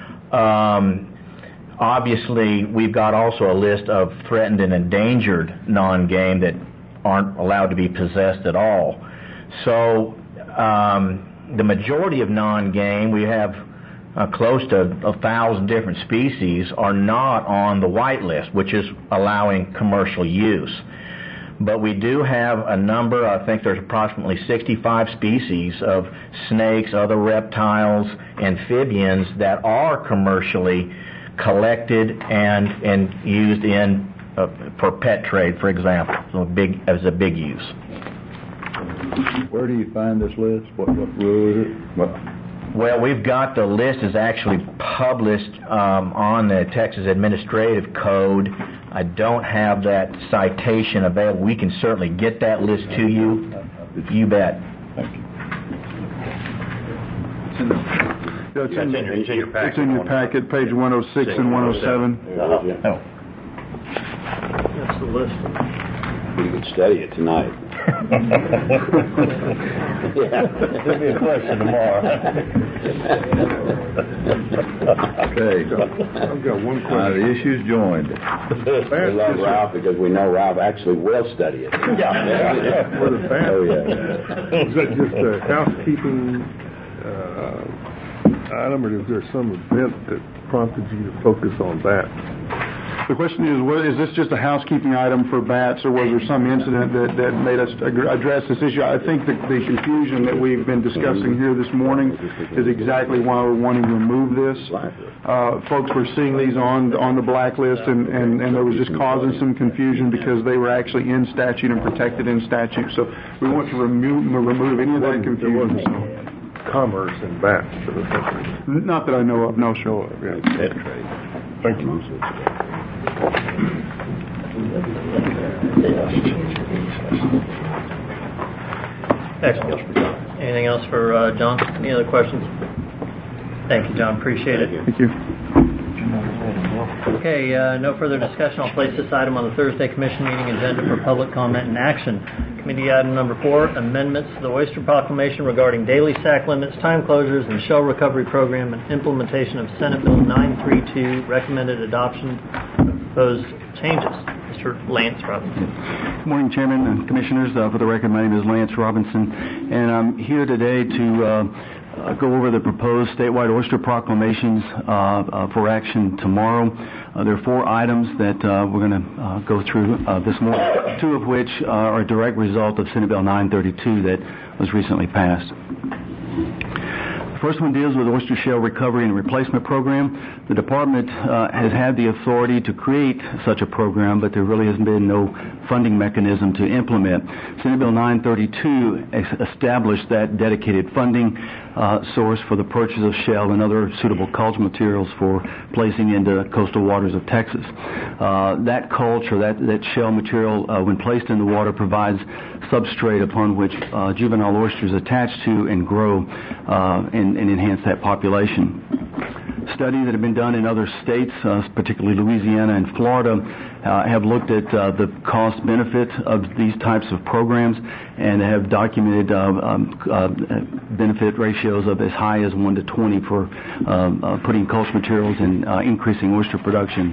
Obviously, we've got also a list of threatened and endangered non-game that aren't allowed to be possessed at all. So the majority of non-game, we have close to 1,000 different species, are not on the white list, which is allowing commercial use. But we do have a number, I think there's approximately 65 species of snakes, other reptiles, amphibians that are commercially collected and used for pet trade, for example, as a big use. Where do you find this list? What rule is it? Well, we've got the list is actually published on the Texas Administrative Code. I don't have that citation available. We can certainly get that list to you. You bet. Thank you. It's in your packet, page 106 and 107. That's the list. We could study it tonight. There'll be a question tomorrow. Okay. I've got one question. The issue's joined. We love Ralph because we know Ralph actually will study it. Is that just a housekeeping item, or is there some event that prompted you to focus on that? The question is this just a housekeeping item for bats, or was there some incident that made us address this issue? I think the confusion that we've been discussing here this morning is exactly why we're wanting to remove this. Folks were seeing these on the blacklist, and there was just causing some confusion because they were actually in statute and protected in statute. So we want to remove any of that confusion. Commerce and bats. Not that I know of. No, sure. Thank you. Excellent. Anything else for John? Any other questions? Thank you, John. Appreciate it. Thank you. Okay, no further discussion. I'll place this item on the Thursday Commission meeting agenda for public comment and action. Committee item number 4, amendments to the Oyster Proclamation regarding daily sack limits, time closures, and shell recovery program, and implementation of Senate Bill 932, recommended adoption of proposed changes. Mr. Lance Robinson. Good morning, Chairman and Commissioners. For the record, my name is Lance Robinson, and I'm here today to go over the proposed statewide oyster proclamations for action tomorrow. There are 4 items that we're going to go through this morning, 2 of which are a direct result of Senate Bill 932 that was recently passed. The first one deals with oyster shell recovery and replacement program. The department has had the authority to create such a program, but there really has been no funding mechanism to implement. Senate Bill 932 established that dedicated funding source for the purchase of shell and other suitable culture materials for placing into coastal waters of Texas. That culture, that shell material, when placed in the water, provides substrate upon which juvenile oysters attach to and grow and enhance that population. studies that have been done in other states, particularly Louisiana and Florida, have looked at the cost benefit of these types of programs and have documented benefit ratios of as high as 1 to 20 for putting culture materials and increasing oyster production.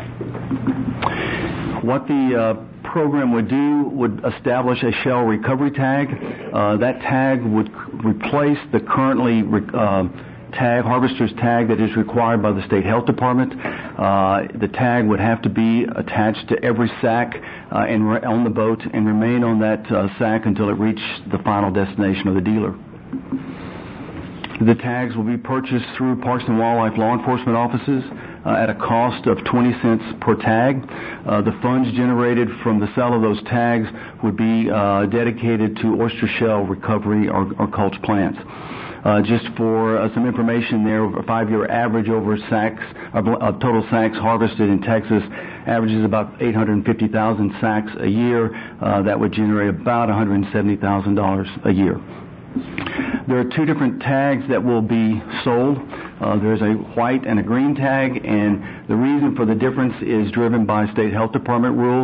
What the program would do would establish a shell recovery tag. That tag would replace the currently harvester's tag that is required by the state health department. The tag would have to be attached to every sack on the boat and remain on that sack until it reached the final destination of the dealer. The tags will be purchased through Parks and Wildlife law enforcement offices at a cost of 20 cents per tag. The funds generated from the sale of those tags would be dedicated to oyster shell recovery or culch plants. Just for some information there, a 5-year average over total sacks harvested in Texas averages about 850,000 sacks a year. That would generate about $170,000 a year. There are 2 different tags that will be sold. There's a white and a green tag, and the reason for the difference is driven by state health department rules.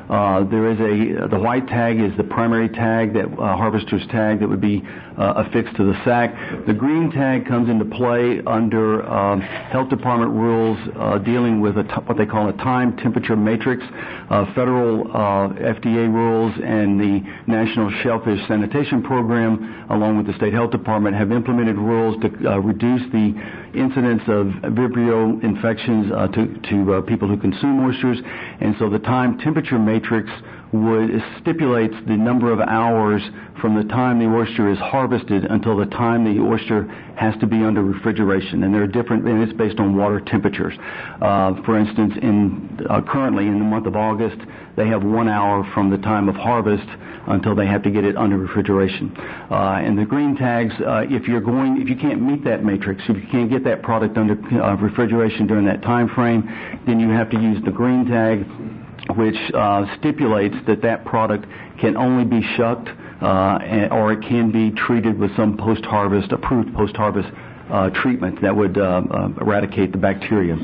The white tag is the primary tag, that harvester's tag that would be affixed to the sack. The green tag comes into play under health department rules dealing with what they call a time temperature matrix. Federal FDA rules and the National Shellfish Sanitation Program, along with the state health department, have implemented rules to reduce the incidence of Vibrio infections to people who consume oysters, and so the time temperature matrix stipulates the number of hours from the time the oyster is harvested until the time the oyster has to be under refrigeration, and it's based on water temperatures. For instance, currently in the month of August, they have 1 hour from the time of harvest until they have to get it under refrigeration. And the green tags, if you can't meet that matrix, if you can't get that product under refrigeration during that time frame, then you have to use the green tag, which stipulates that product can only be shucked or it can be treated with some approved post-harvest treatment that would eradicate the bacteria.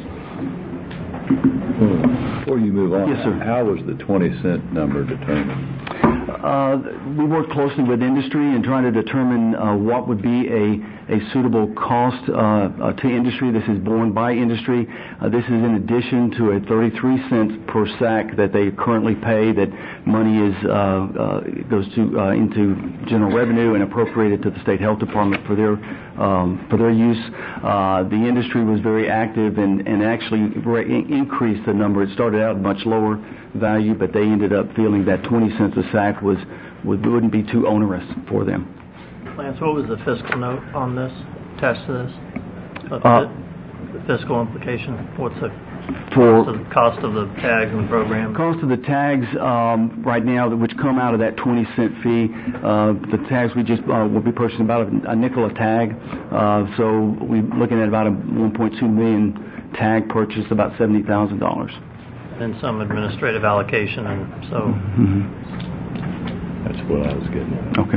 Before you move on, yes, sir. How was the 20-cent number determined? We work closely with industry in trying to determine what would be a suitable cost to industry. This is borne by industry. This is in addition to a 33 cents per sack that they currently pay. That money goes into general revenue and appropriated to the state health department for their use. The industry was very active and actually increased the number. It started out much lower value, but they ended up feeling that 20 cents a sack wouldn't be too onerous for them. Lance, what was the fiscal note on this, attached to this? The fiscal implication? What's the cost of the tags and the program? Cost of the tags right now, which come out of that 20-cent fee, the tags we just will be purchasing about a nickel a tag. So we're looking at about a 1.2 million tag purchase, about $70,000. And some administrative allocation, and so. Mm-hmm. That's what I was getting at. Okay.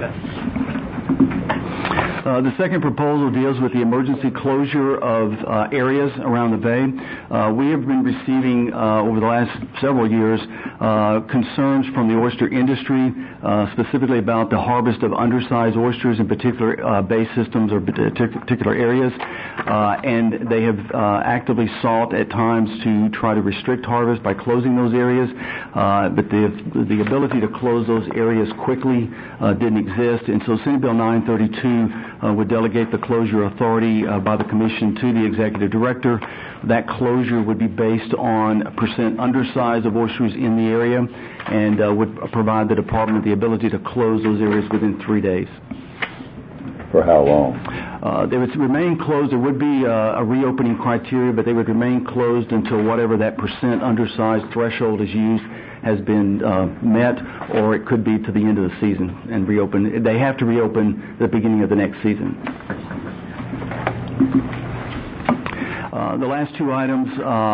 The second proposal deals with the emergency closure of areas around the bay. We have been receiving over the last several years concerns from the oyster industry, specifically about the harvest of undersized oysters in particular bay systems or particular areas, and they have actively sought at times to try to restrict harvest by closing those areas, but the ability to close those areas quickly didn't exist, and so Senate Bill 932 would delegate the closure authority by the Commission to the Executive Director. That closure would be based on percent undersize of oysters in the area and would provide the Department the ability to close those areas within 3 days. For how long? They would remain closed. There would be a reopening criteria, but they would remain closed until whatever that percent undersized threshold is used has been met, or it could be to the end of the season and reopen. They have to reopen at the beginning of the next season. The last two items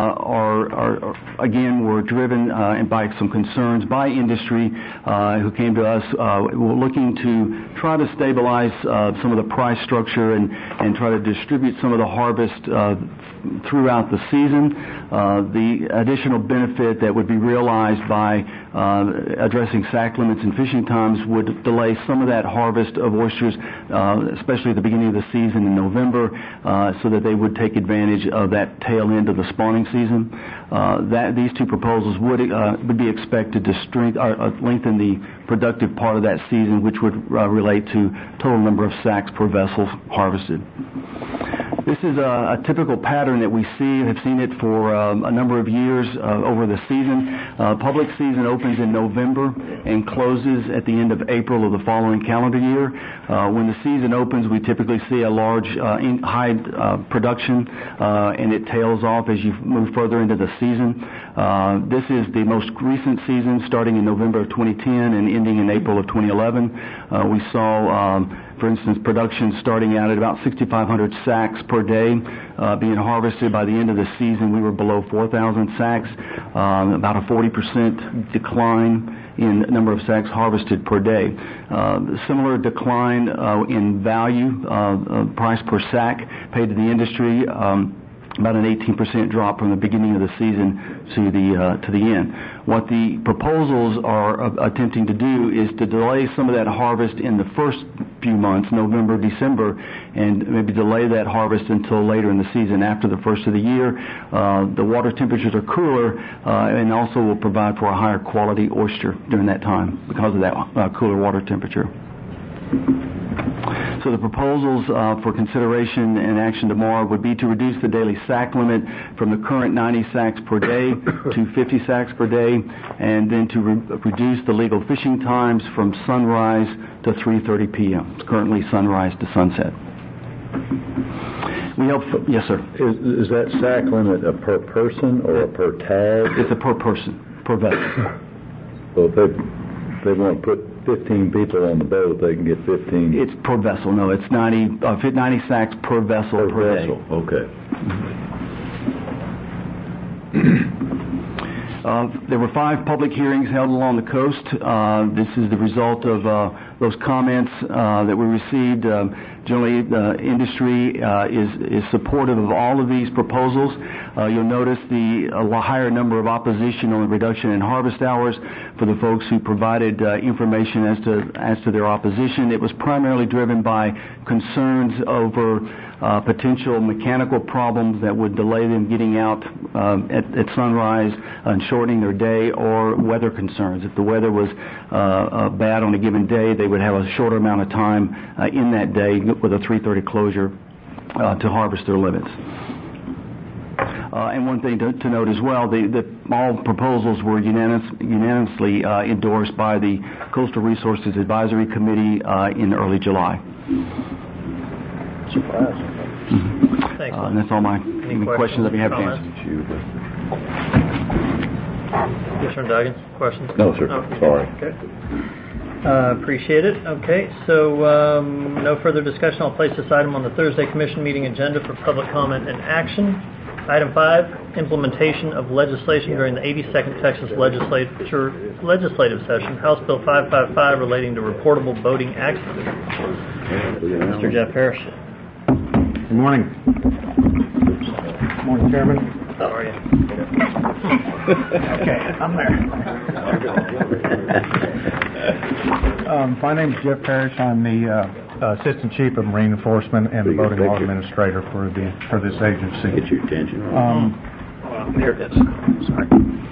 were driven by some concerns by industry who came to us. We're looking to try to stabilize some of the price structure and try to distribute some of the harvest throughout the season. The additional benefit that would be realized by addressing sack limits and fishing times would delay some of that harvest of oysters, especially at the beginning of the season in November, so that they would take advantage of that tail end of the spawning season. These two proposals would be expected to lengthen the productive part of that season, which would relate to total number of sacks per vessel harvested. This is a typical pattern that we see. Have seen it for a number of years over the season. Public season opens in November and closes at the end of April of the following calendar year. When the season opens, we typically see a large high production, and it tails off as you move further into the season. This is the most recent season, starting in November of 2010 and ending in April of 2011. We saw, for instance, production starting out at about 6,500 sacks per day being harvested. By the end of the season, we were below 4,000 sacks, about a 40% decline in number of sacks harvested per day. Similar decline in value, price per sack paid to the industry, about an 18% drop from the beginning of the season to the end. What the proposals are attempting to do is to delay some of that harvest in the first few months, November, December, and maybe delay that harvest until later in the season, after the first of the year. The water temperatures are cooler, and also will provide for a higher quality oyster during that time because of that cooler water temperature. So the proposals for consideration and action tomorrow would be to reduce the daily sack limit from the current 90 sacks per day to 50 sacks per day, and then to reduce the legal fishing times from sunrise to 3:30 p.m. It's currently sunrise to sunset. Yes, sir. Is that sack limit a per person or a per tag? It's a per person, per vessel. So if they want to put 15 people on the boat, they can get 15. It's per vessel. No, it's 90 sacks per vessel per day. Okay. There were 5 public hearings held along the coast. This is the result of those comments that we received. Generally, the industry is supportive of all of these proposals. You'll notice the higher number of opposition on the reduction in harvest hours for the folks who provided information as to their opposition. It was primarily driven by concerns over potential mechanical problems that would delay them getting out at sunrise and shortening their day, or weather concerns. If the weather was bad on a given day, they would have a shorter amount of time in that day with a 3:30 closure to harvest their limits. And one thing to note as well, all proposals were unanimously endorsed by the Coastal Resources Advisory Committee in early July. Thanks. And that's all any questions that we have to answer. Commissioner Duggan, questions? No, sir. Oh, sorry. Okay. Appreciate it. Okay, so no further discussion. I'll place this item on the Thursday Commission meeting agenda for public comment and action. Item 5, implementation of legislation during the 82nd Texas Legislative Session, House Bill 555 relating to reportable boating accidents. Mr. Jeff Parrish. Good morning. Good morning, Chairman. How are you? Okay, I'm there. My name is Jeff Parrish. I'm the Assistant Chief of Marine Enforcement and the Boating Law Administrator for this agency. Get your attention. Here it is. Sorry.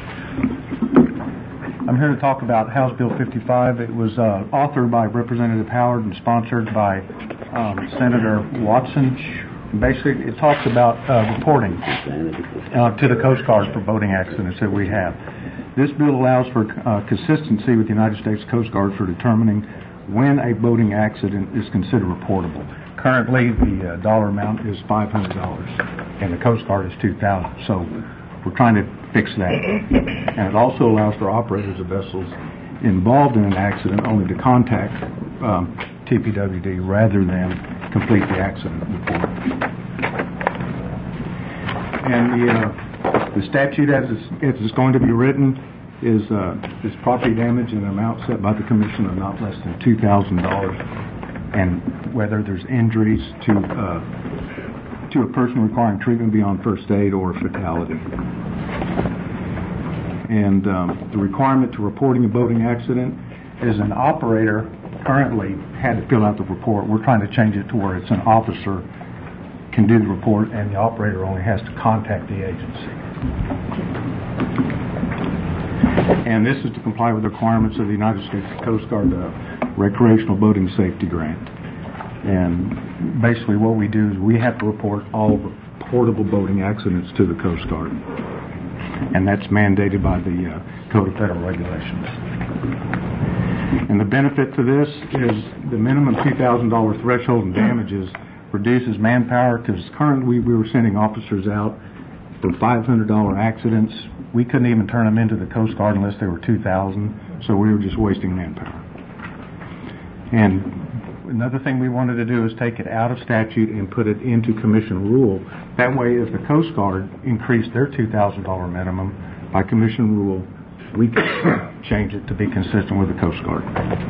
I'm here to talk about House Bill 55. It was authored by Representative Howard and sponsored by Senator Watson. Basically, it talks about reporting to the Coast Guard for boating accidents that we have. This bill allows for consistency with the United States Coast Guard for determining when a boating accident is considered reportable. Currently, the dollar amount is $500, and the Coast Guard is $2,000. So we're trying to fix that. And it also allows for operators of vessels involved in an accident only to contact TPWD rather than complete the accident report. And the statute as it's going to be written is property damage in an amount set by the commission of not less than $2,000, and whether there's injuries to a person requiring treatment beyond first aid or fatality. And the requirement to reporting a boating accident is an operator currently had to fill out the report. We're trying to change it to where it's an officer can do the report and the operator only has to contact the agency. And this is to comply with the requirements of the United States Coast Guard Recreational Boating Safety Grant. And basically what we do is we have to report all reportable boating accidents to the Coast Guard. And that's mandated by the Code of Federal Regulations. And the benefit to this is the minimum $2,000 threshold in damages reduces manpower, because currently we were sending officers out for $500 accidents. We couldn't even turn them into the Coast Guard unless they were $2,000, so we were just wasting manpower. And another thing we wanted to do is take it out of statute and put it into commission rule. That way, if the Coast Guard increased their $2,000 minimum by commission rule, we could change it to be consistent with the Coast Guard.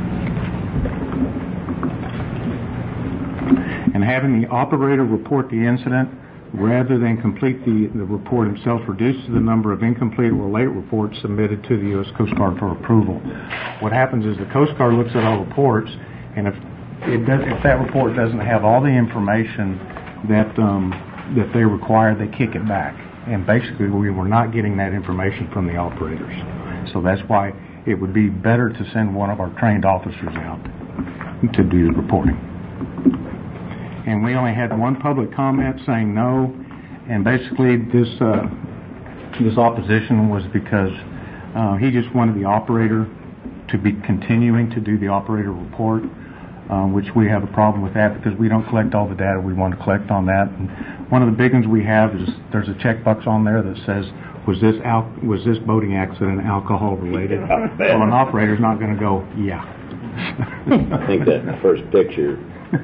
And having the operator report the incident rather than complete the report himself reduces the number of incomplete or late reports submitted to the U.S. Coast Guard for approval. What happens is the Coast Guard looks at our reports, and if that report doesn't have all the information that they require, they kick it back. And basically, we were not getting that information from the operators. So that's why it would be better to send one of our trained officers out to do the reporting. And we only had one public comment saying no, and basically this opposition was because he just wanted the operator to be continuing to do the operator report, which we have a problem with that because we don't collect all the data we want to collect on that. And one of the big ones we have is there's a checkbox on there that says, was this boating accident alcohol related? Well, an operator's not going to go, yeah. I think that first picture.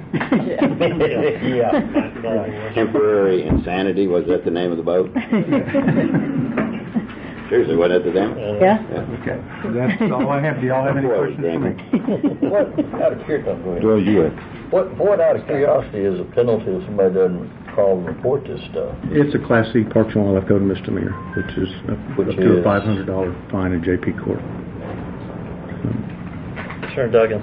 Temporary Insanity, was that the name of the boat? Seriously, wasn't that the name? Yeah. Okay. That's all I have. Do y'all have any questions for me? What, out of curiosity, Well, you what out of curiosity is a penalty if somebody doesn't call and report this stuff? It's a Class C Parks and Wildlife Code misdemeanor, which is up to a $500 fine in JP court. Sure, Duggins.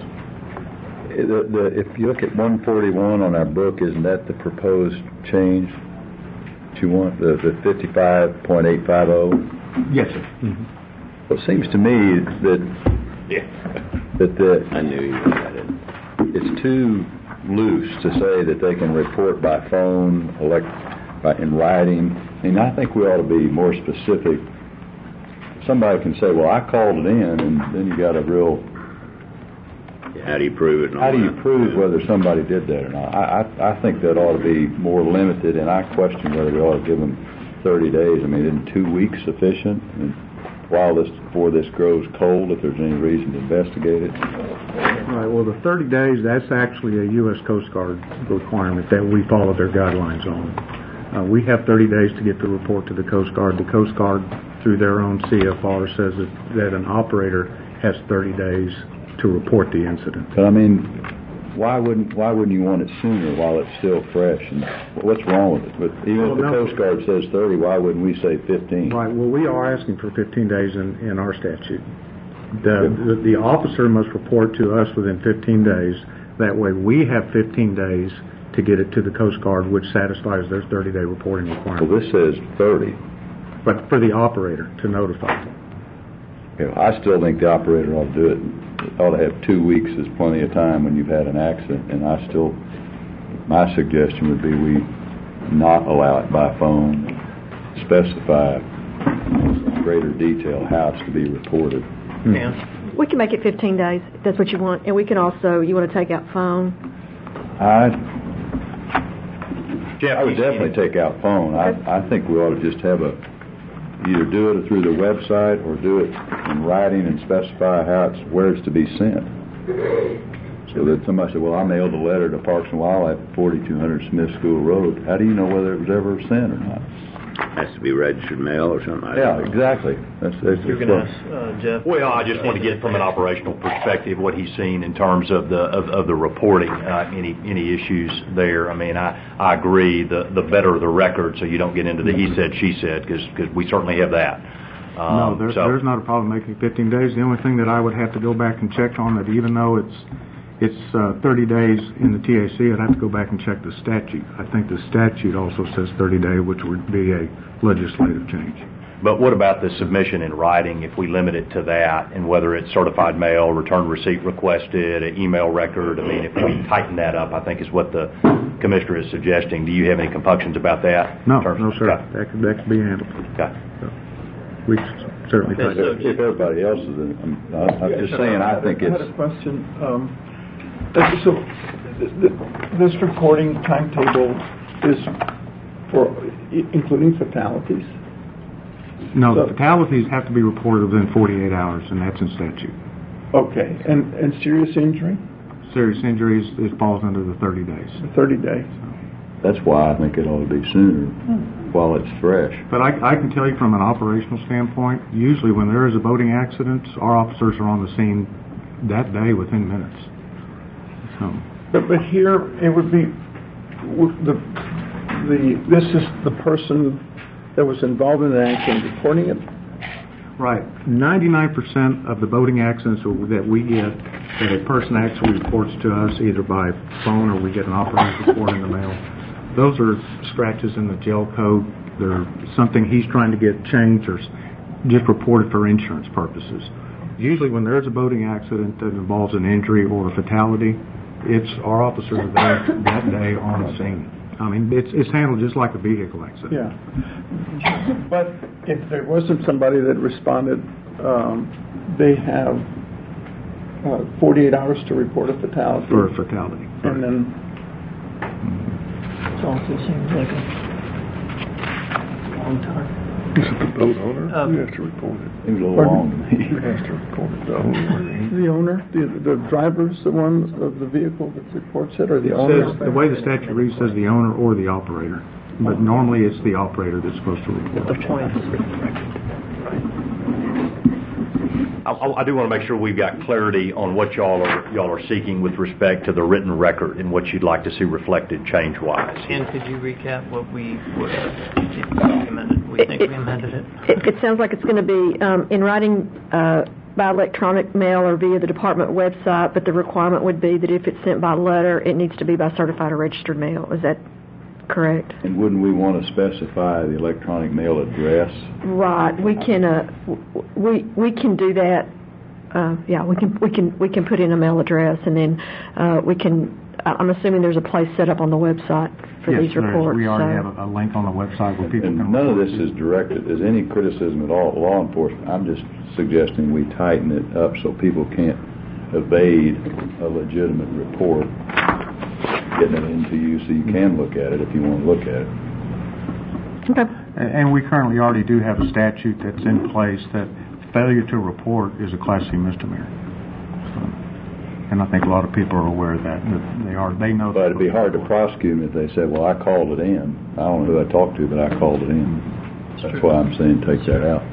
If you look at 141 on our book, isn't that the proposed change that you want, the 55.850? Yes, sir. Mm-hmm. Well, it seems to me that I knew you would have it. It's too loose to say that they can report by phone, in writing. And I think we ought to be more specific. Somebody can say, well, I called it in, and then you got a real... How do you prove it? How do you prove whether somebody did that or not? I think that ought to be more limited, and I question whether we ought to give them 30 days. I mean, isn't 2 weeks sufficient? I mean, before this grows cold, if there's any reason to investigate it. Right. Well, the 30 days, that's actually a U.S. Coast Guard requirement that we follow their guidelines on. We have 30 days to get the report to the Coast Guard. The Coast Guard, through their own CFR, says that an operator has 30 days to report the incident. But I mean, why wouldn't you want it sooner while it's still fresh? And what's wrong with it? But even if the Coast Guard says 30, why wouldn't we say 15? Right. Well, we are asking for 15 days in our statute. The officer must report to us within 15 days. That way, we have 15 days to get it to the Coast Guard, which satisfies their 30-day reporting requirement. Well, this says 30. But for the operator to notify them. I still think the operator ought to do it. Ought to have 2 weeks is plenty of time when you've had an accident, and my suggestion would be we not allow it by phone, specify in greater detail how it's to be reported. Yeah. We can make it 15 days, if that's what you want, and we can also, you want to take out phone? I would definitely take out phone. I think we ought to just have either do it through the website or do it in writing and specify where it's to be sent. So that somebody said, well, I mailed a letter to Parks and Wildlife at 4200 Smith School Road. How do you know whether it was ever sent or not? Has to be registered mail or something like that. Yeah, exactly. That's You're going to ask Jeff? Well, I just want to get from an operational perspective what he's seen in terms of the reporting, any issues there. I mean, I agree, the better the record, so you don't get into the he said, she said, because we certainly have that. No, there's not a problem making 15 days. The only thing that I would have to go back and check on that, even though it's 30 days in the TAC, I'd have to go back and check the statute. I think the statute also says 30 days, which would be a legislative change. But what about the submission in writing, if we limit it to that, and whether it's certified mail, return receipt requested, an email record? I mean, if we tighten that up, I think is what the Commissioner is suggesting. Do you have any compunctions about that? No, sir. That could be handled. Okay. We certainly think if everybody else is in, I'm just saying, I think it's... I had a question. So this reporting timetable is for including fatalities? No, the fatalities have to be reported within 48 hours, and that's in statute. Okay. And serious injury? Serious injuries, it falls under the 30 days. 30 days. That's why I think it ought to be sooner, while it's fresh. But I can tell you from an operational standpoint, usually when there is a boating accident, our officers are on the scene that day within minutes. So. But here it would be this is the person that was involved in the accident reporting it? Right. 99% of the boating accidents that we get, that a person actually reports to us either by phone or we get an operator's report in the mail, those are scratches in the jail code. They're something he's trying to get changed or just reported for insurance purposes. Usually when there's a boating accident that involves an injury or a fatality, it's our officers are there that day on the scene. I mean, it's handled just like a vehicle accident. Yeah. But if there wasn't somebody that responded, they have 48 hours to report a fatality. For a fatality. And then... It also seems like a long time. Is it the boat owner? You have to report it. It was a little long to me. You have to report it. The owner? The driver's the one of the vehicle that reports it, or the owner? The way the statute reads says the owner or the operator. But normally it's the operator that's supposed to report. The point is I do want to make sure we've got clarity on what y'all are seeking with respect to the written record and what you'd like to see reflected change-wise. And could you recap what we amended? We think we amended it. It sounds like it's going to be in writing by electronic mail or via the department website, but the requirement would be that if it's sent by letter, it needs to be by certified or registered mail. Is that correct? And wouldn't we want to specify the electronic mail address? Right. We can do that. We can put in a mail address, and then we can. I'm assuming there's a place set up on the website for these reports. We already have a link on the website where people can. None of this is directed as any criticism at all of law enforcement. I'm just suggesting we tighten it up so people can't evade a legitimate report, getting it into you so you can look at it if you want to look at it. Okay. And we currently already do have a statute that's in place that failure to report is a Class C misdemeanor. And I think a lot of people are aware of that. They know. But it'd be hard to prosecute them if they said, well, I called it in. I don't know who I talked to, but I called it in. That's why I'm saying take that out.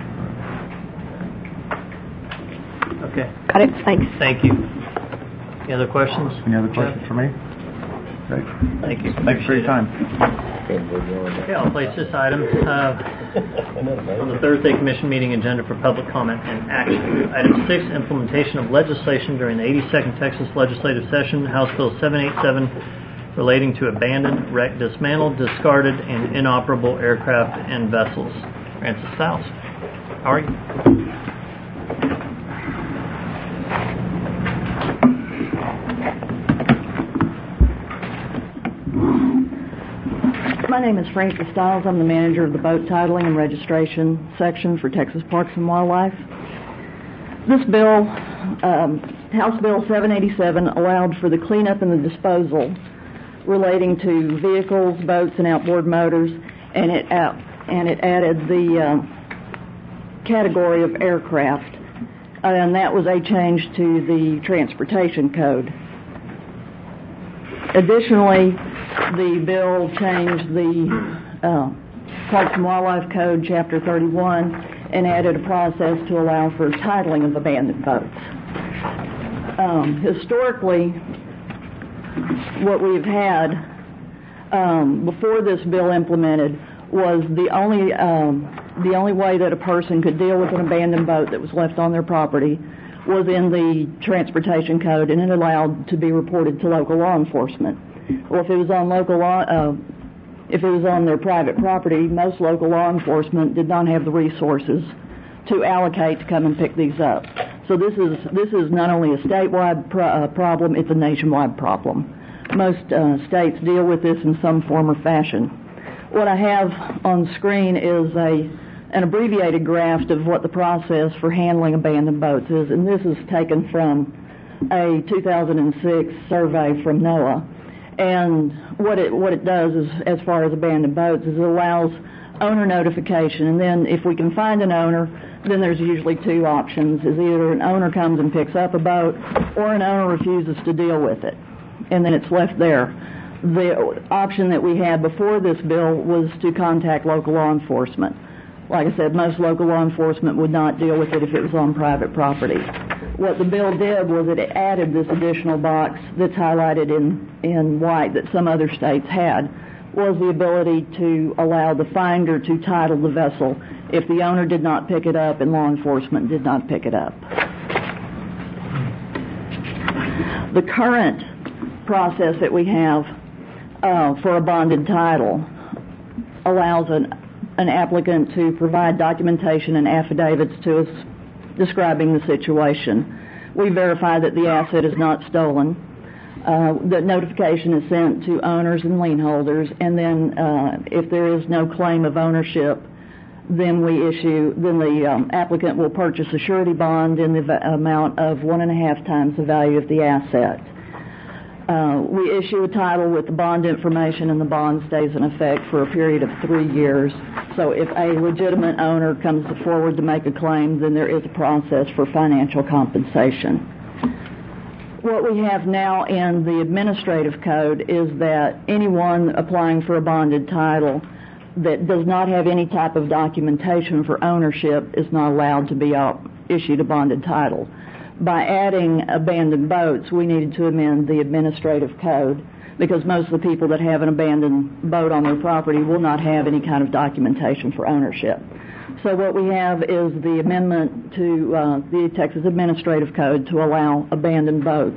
Okay. Got it. Thanks. Thank you. Any other questions? Any other questions for me? Great. Thank you. Thanks for your time. Okay, I'll place this item on the Thursday Commission meeting agenda for public comment and action. Item 6, implementation of legislation during the 82nd Texas Legislative Session, House Bill 787, relating to abandoned, wrecked, dismantled, discarded, and inoperable aircraft and vessels. Francis Stiles. How are you? My name is Frances Stiles. I'm the manager of the boat titling and registration section for Texas Parks and Wildlife. This bill, House Bill 787, allowed for the cleanup and the disposal relating to vehicles, boats, and outboard motors, and it added the category of aircraft, and that was a change to the transportation code. Additionally, the bill changed the Parks and Wildlife Code, Chapter 31, and added a process to allow for titling of abandoned boats. Historically, what we've had before this bill implemented was the only way that a person could deal with an abandoned boat that was left on their property was in the Transportation Code, and it allowed to be reported to local law enforcement. Well, if it was on their private property, most local law enforcement did not have the resources to allocate to come and pick these up. So this is not only a statewide problem, it's a nationwide problem. Most states deal with this in some form or fashion. What I have on screen is an abbreviated graph of what the process for handling abandoned boats is, and this is taken from a 2006 survey from NOAA. And what it does is, as far as abandoned boats, is it allows owner notification, and then if we can find an owner, then there's usually two options: is either an owner comes and picks up a boat, or an owner refuses to deal with it, and then it's left there. The option that we had before this bill was to contact local law enforcement. Like I said, most local law enforcement would not deal with it if it was on private property. What the bill did was it added this additional box that's highlighted in white that some other states had, was the ability to allow the finder to title the vessel if the owner did not pick it up and law enforcement did not pick it up. The current process that we have for a bonded title allows an applicant to provide documentation and affidavits to us describing the situation. We verify that the asset is not stolen. The notification is sent to owners and lien holders, and then if there is no claim of ownership, then the applicant will purchase a surety bond in the amount of 1.5 times the value of the asset. We issue a title with the bond information, and the bond stays in effect for a period of 3 years. So if a legitimate owner comes forward to make a claim, then there is a process for financial compensation. What we have now in the administrative code is that anyone applying for a bonded title that does not have any type of documentation for ownership is not allowed to be issued a bonded title. By adding abandoned boats, we needed to amend the administrative code because most of the people that have an abandoned boat on their property will not have any kind of documentation for ownership. So what we have is the amendment to the Texas Administrative Code to allow abandoned boats.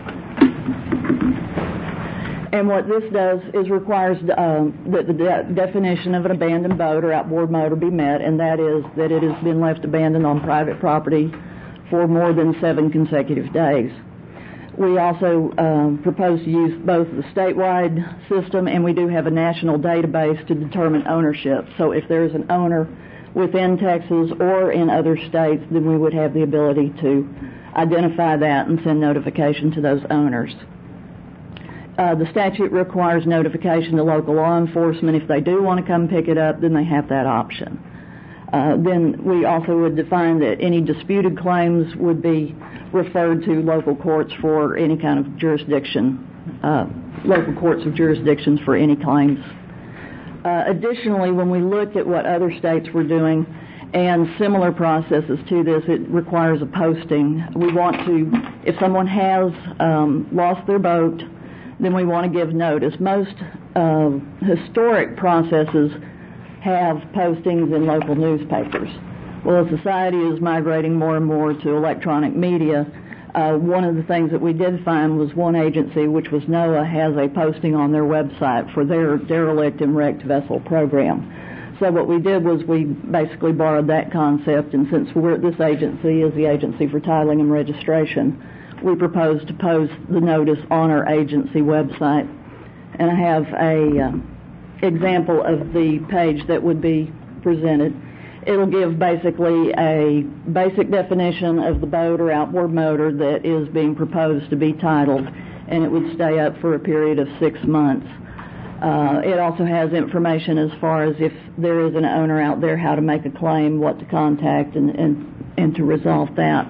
And what this does is requires that the definition of an abandoned boat or outboard motor be met, and that is that it has been left abandoned on private property for more than 7 consecutive days. We also propose to use both the statewide system, and we do have a national database to determine ownership. So if there is an owner within Texas or in other states, then we would have the ability to identify that and send notification to those owners. The statute requires notification to local law enforcement. If they do want to come pick it up, then they have that option. Then we also would define that any disputed claims would be referred to local courts for any kind of jurisdiction, local courts of jurisdictions for any claims. Additionally, when we looked at what other states were doing and similar processes to this, it requires a posting. We want to, if someone has lost their boat, then we want to give notice. Most historic processes have postings in local newspapers. Well, as society is migrating more and more to electronic media, one of the things that we did find was one agency, which was NOAA, has a posting on their website for their derelict and wrecked vessel program. So what we did was we basically borrowed that concept, and since this agency is the Agency for Titling and Registration, we proposed to post the notice on our agency website. And I have a example of the page that would be presented. It'll give basically a basic definition of the boat or outboard motor that is being proposed to be titled, and it would stay up for a period of 6 months. It also has information as far as if there is an owner out there, how to make a claim, what to contact, and to resolve that.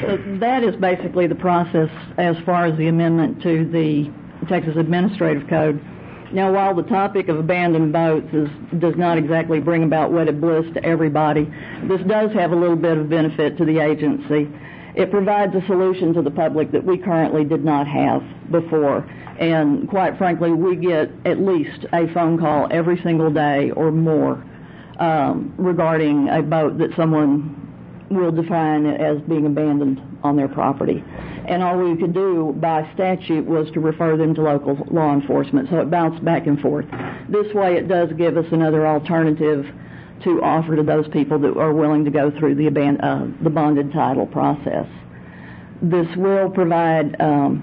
So that is basically the process as far as the amendment to the Texas Administrative Code. Now, while the topic of abandoned boats does not exactly bring about wedded bliss to everybody, this does have a little bit of benefit to the agency. It provides a solution to the public that we currently did not have before. And quite frankly, we get at least a phone call every single day or more regarding a boat that someone will define as being abandoned on their property. And all we could do by statute was to refer them to local law enforcement, so it bounced back and forth. This way it does give us another alternative to offer to those people that are willing to go through the bonded title process. This will provide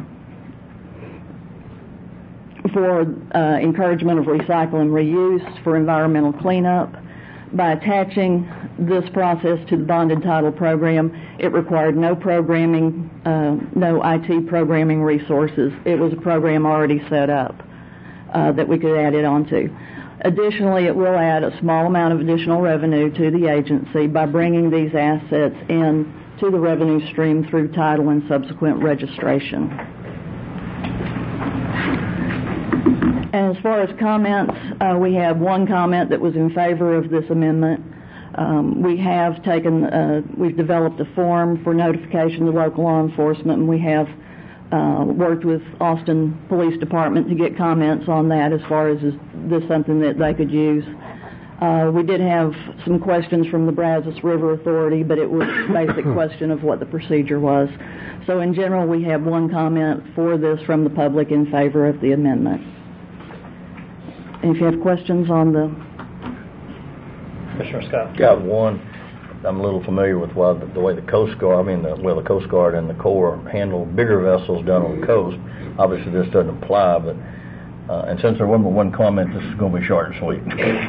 for encouragement of recycle and reuse, for environmental cleanup. By attaching this process to the bonded title program, it required no programming, no IT programming resources. It was a program already set up that we could add it onto. Additionally, it will add a small amount of additional revenue to the agency by bringing these assets in to the revenue stream through title and subsequent registration. And as far as comments, we have one comment that was in favor of this amendment. We've developed a form for notification to local law enforcement, and we have worked with Austin Police Department to get comments on that as far as is this something that they could use. We did have some questions from the Brazos River Authority, but it was a basic question of what the procedure was. So in general, we have one comment for this from the public in favor of the amendment. And if you have questions on the... Commissioner Scott. Got one. I'm a little familiar with the way the Coast Guard, the Coast Guard and the Corps handle bigger vessels down on the coast. Obviously, this doesn't apply, but and since there wasn't one comment, this is going to be short and sweet.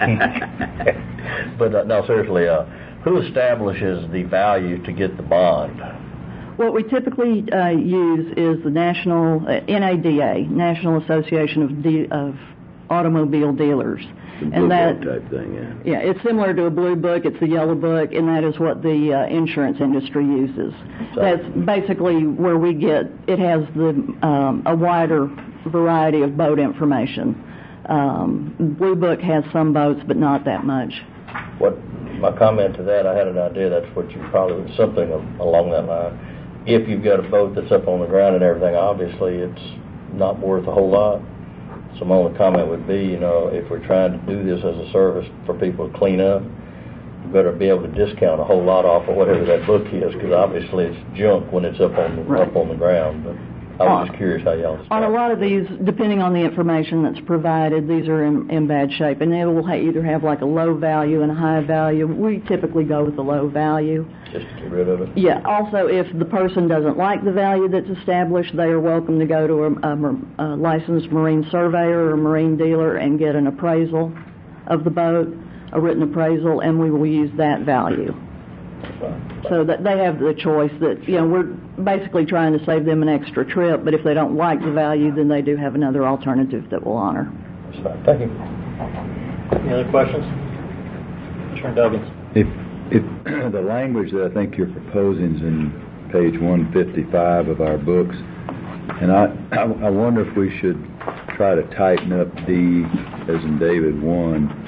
But no, seriously, who establishes the value to get the bond? What we typically use is the National NADA, National Association of Automobile Dealers. And that type thing, yeah, it's similar to a blue book. It's the yellow book, and that is what the insurance industry uses. That's basically where we get. It has a wider variety of boat information. Blue book has some boats, but not that much. What my comment to that, I had an idea. That's what you probably something along that line. If you've got a boat that's up on the ground and everything, obviously it's not worth a whole lot. So my only comment would be, if we're trying to do this as a service for people to clean up, you better be able to discount a whole lot off of whatever that book is, because obviously it's junk when it's up on the ground. But I was just curious how y'all on a lot of these, depending on the information that's provided, these are in bad shape, and they will either have like a low value and a high value. We typically go with the low value. Just to get rid of it? Yeah. Also, if the person doesn't like the value that's established, they are welcome to go to a licensed marine surveyor or marine dealer and get an appraisal of the boat, a written appraisal, and we will use that value. So that they have the choice that, we're basically trying to save them an extra trip, but if they don't like the value, then they do have another alternative that we'll honor. That's fine. Thank you. Any other questions? Commissioner Duggins. If the language that I think you're proposing is in page 155 of our books, and I wonder if we should try to tighten up D, as in David 1.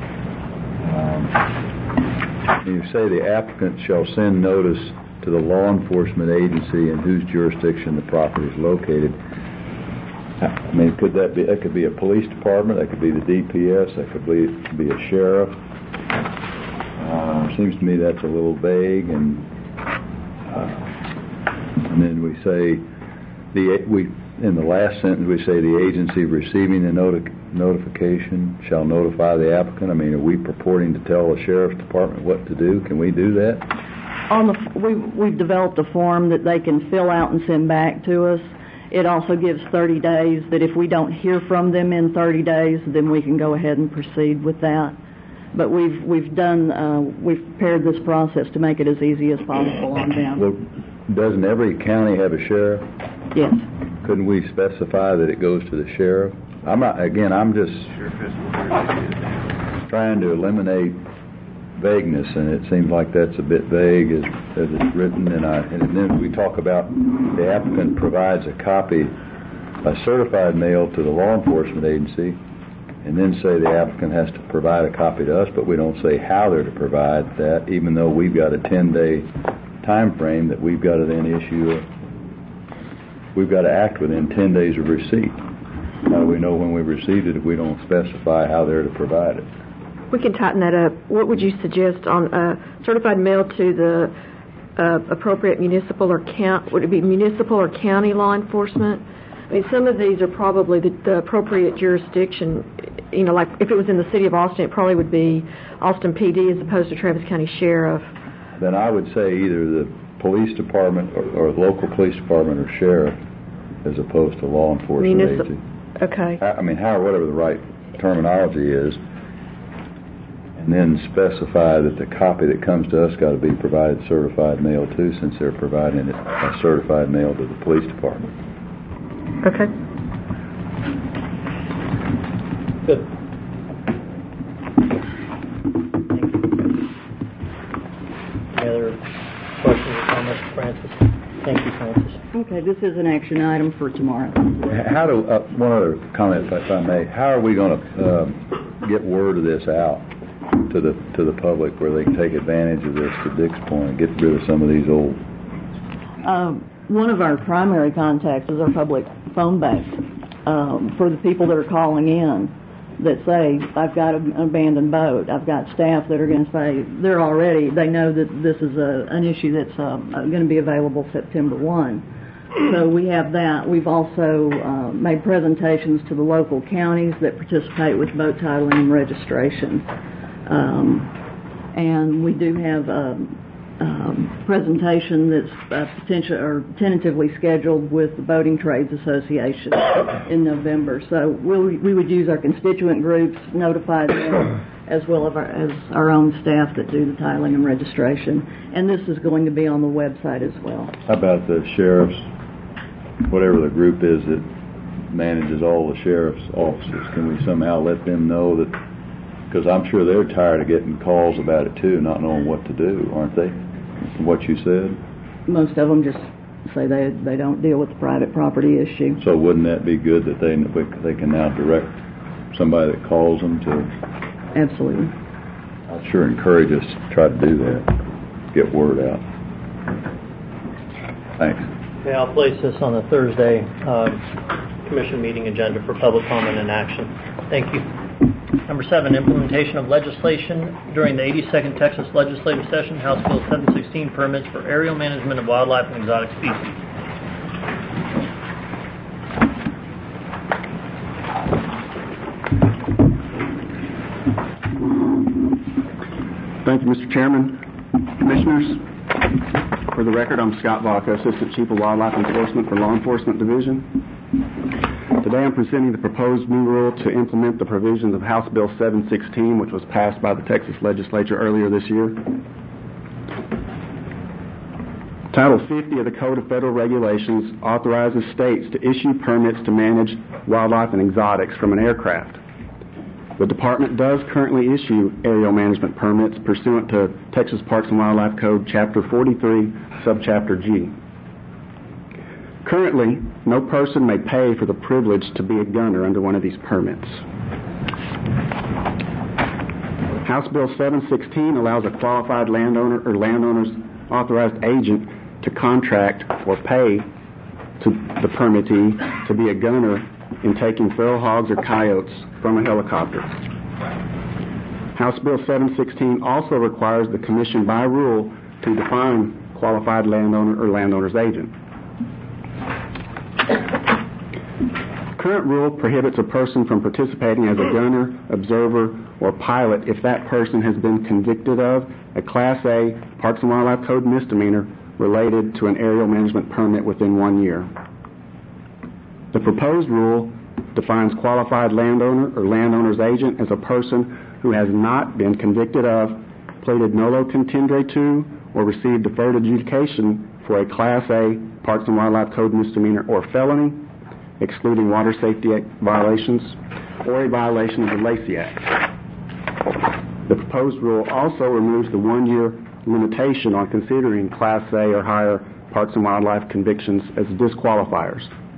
You say the applicant shall send notice to the law enforcement agency in whose jurisdiction the property is located. Could that be? That could be a police department. That could be the DPS. That could be a sheriff. Seems to me that's a little vague. And then we say in the last sentence we say the agency receiving the notification shall notify the applicant. Are we purporting to tell the sheriff's department what to do? Can we do that? We've developed a form that they can fill out and send back to us. It also gives 30 days that if we don't hear from them in 30 days, then we can go ahead and proceed with that. But we've prepared this process to make it as easy as possible on them. Well, doesn't every county have a sheriff? Yes. Couldn't we specify that it goes to the sheriff? I'm just trying to eliminate vagueness, and it seems like that's a bit vague as it's written. And then we talk about the applicant provides a copy by certified mail to the law enforcement agency, and then say the applicant has to provide a copy to us, but we don't say how they're to provide that, even though we've got a 10-day time frame that we've got to then we've got to act within 10 days of receipt. How do we know when we received it if we don't specify how they're to provide it? We can tighten that up. What would you suggest on certified mail to the appropriate municipal or county? Would it be municipal or county law enforcement? I mean, some of these are probably the appropriate jurisdiction. You know, like if it was in the city of Austin, it probably would be Austin PD as opposed to Travis County Sheriff. Then I would say either the police department or local police department or sheriff as opposed to law enforcement agency. Okay. I mean, whatever the right terminology is, and then specify that the copy that comes to us got to be provided certified mail too, since they're providing it by certified mail to the police department. Okay. Good. Any other questions or comments, Francis? Thank you, Francis. Okay, this is an action item for tomorrow. How do one other comment, if I may? How are we going to get word of this out to the public where they can take advantage of this, to Dick's point, and get rid of some of these old? One of our primary contacts is our public phone bank for the people that are calling in that say, I've got an abandoned boat. I've got staff that are going to say they know that this is an issue that's going to be available September 1. So we have that. We've also made presentations to the local counties that participate with boat titling and registration. And we do have a presentation that's tentatively scheduled with the Boating Trades Association in November. So we would use our constituent groups, notify them, as well as our own staff that do the titling and registration. And this is going to be on the website as well. How about the sheriff's, whatever the group is that manages all the sheriff's offices? Can we somehow let them know that, because I'm sure they're tired of getting calls about it too, not knowing what to do, aren't they? From what you said? Most of them just say they don't deal with the private property issue. So wouldn't that be good that they can now direct somebody that calls them to? Absolutely. I'd sure encourage us to try to do that, get word out. Thanks. Okay, I'll place this on the Thursday commission meeting agenda for public comment and action. Thank you. Number 7, implementation of legislation during the 82nd Texas Legislative Session, House Bill 716, permits for aerial management of wildlife and exotic species. Thank you, Mr. Chairman. Commissioners, for the record, I'm Scott Vaca, Assistant Chief of Wildlife Enforcement for Law Enforcement Division. Today I'm presenting the proposed new rule to implement the provisions of House Bill 716, which was passed by the Texas Legislature earlier this year. Title 50 of the Code of Federal Regulations authorizes states to issue permits to manage wildlife and exotics from an aircraft. The Department does currently issue aerial management permits pursuant to Texas Parks and Wildlife Code, Chapter 43, Subchapter G. Currently, no person may pay for the privilege to be a gunner under one of these permits. House Bill 716 allows a qualified landowner or landowner's authorized agent to contract or pay to the permittee to be a gunner in taking feral hogs or coyotes from a helicopter. House Bill 716 also requires the Commission by rule to define qualified landowner or landowner's agent. Current rule prohibits a person from participating as a gunner, observer, or pilot if that person has been convicted of a Class A Parks and Wildlife Code misdemeanor related to an aerial management permit within 1 year. The proposed rule defines qualified landowner or landowner's agent as a person who has not been convicted of, pleaded nolo contendere to, or received deferred adjudication for a Class A Parks and Wildlife Code misdemeanor or felony, excluding Water Safety Act violations, or a violation of the Lacey Act. The proposed rule also removes the one-year limitation on considering Class A or higher Parks and Wildlife convictions as disqualifiers.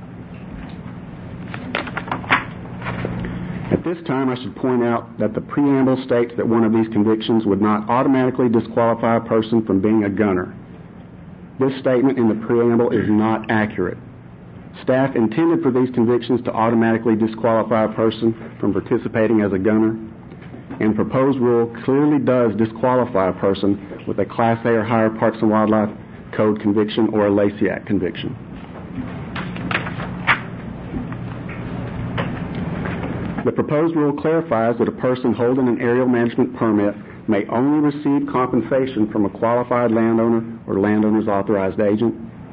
At this time, I should point out that the preamble states that one of these convictions would not automatically disqualify a person from being a gunner. This statement in the preamble is not accurate. Staff intended for these convictions to automatically disqualify a person from participating as a gunner, and the proposed rule clearly does disqualify a person with a Class A or higher Parks and Wildlife Code conviction or a Lacey Act conviction. The proposed rule clarifies that a person holding an aerial management permit may only receive compensation from a qualified landowner or landowner's authorized agent.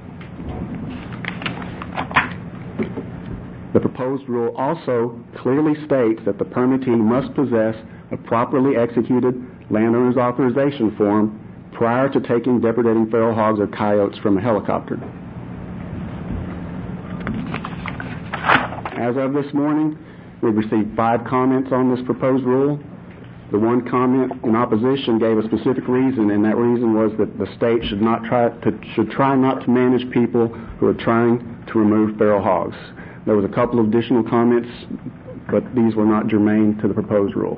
The proposed rule also clearly states that the permittee must possess a properly executed landowner's authorization form prior to taking depredating feral hogs or coyotes from a helicopter. As of this morning, we've received 5 comments on this proposed rule. The one comment in opposition gave a specific reason, and that reason was that the state should try not to manage people who are trying to remove feral hogs. There was a couple of additional comments, but these were not germane to the proposed rule.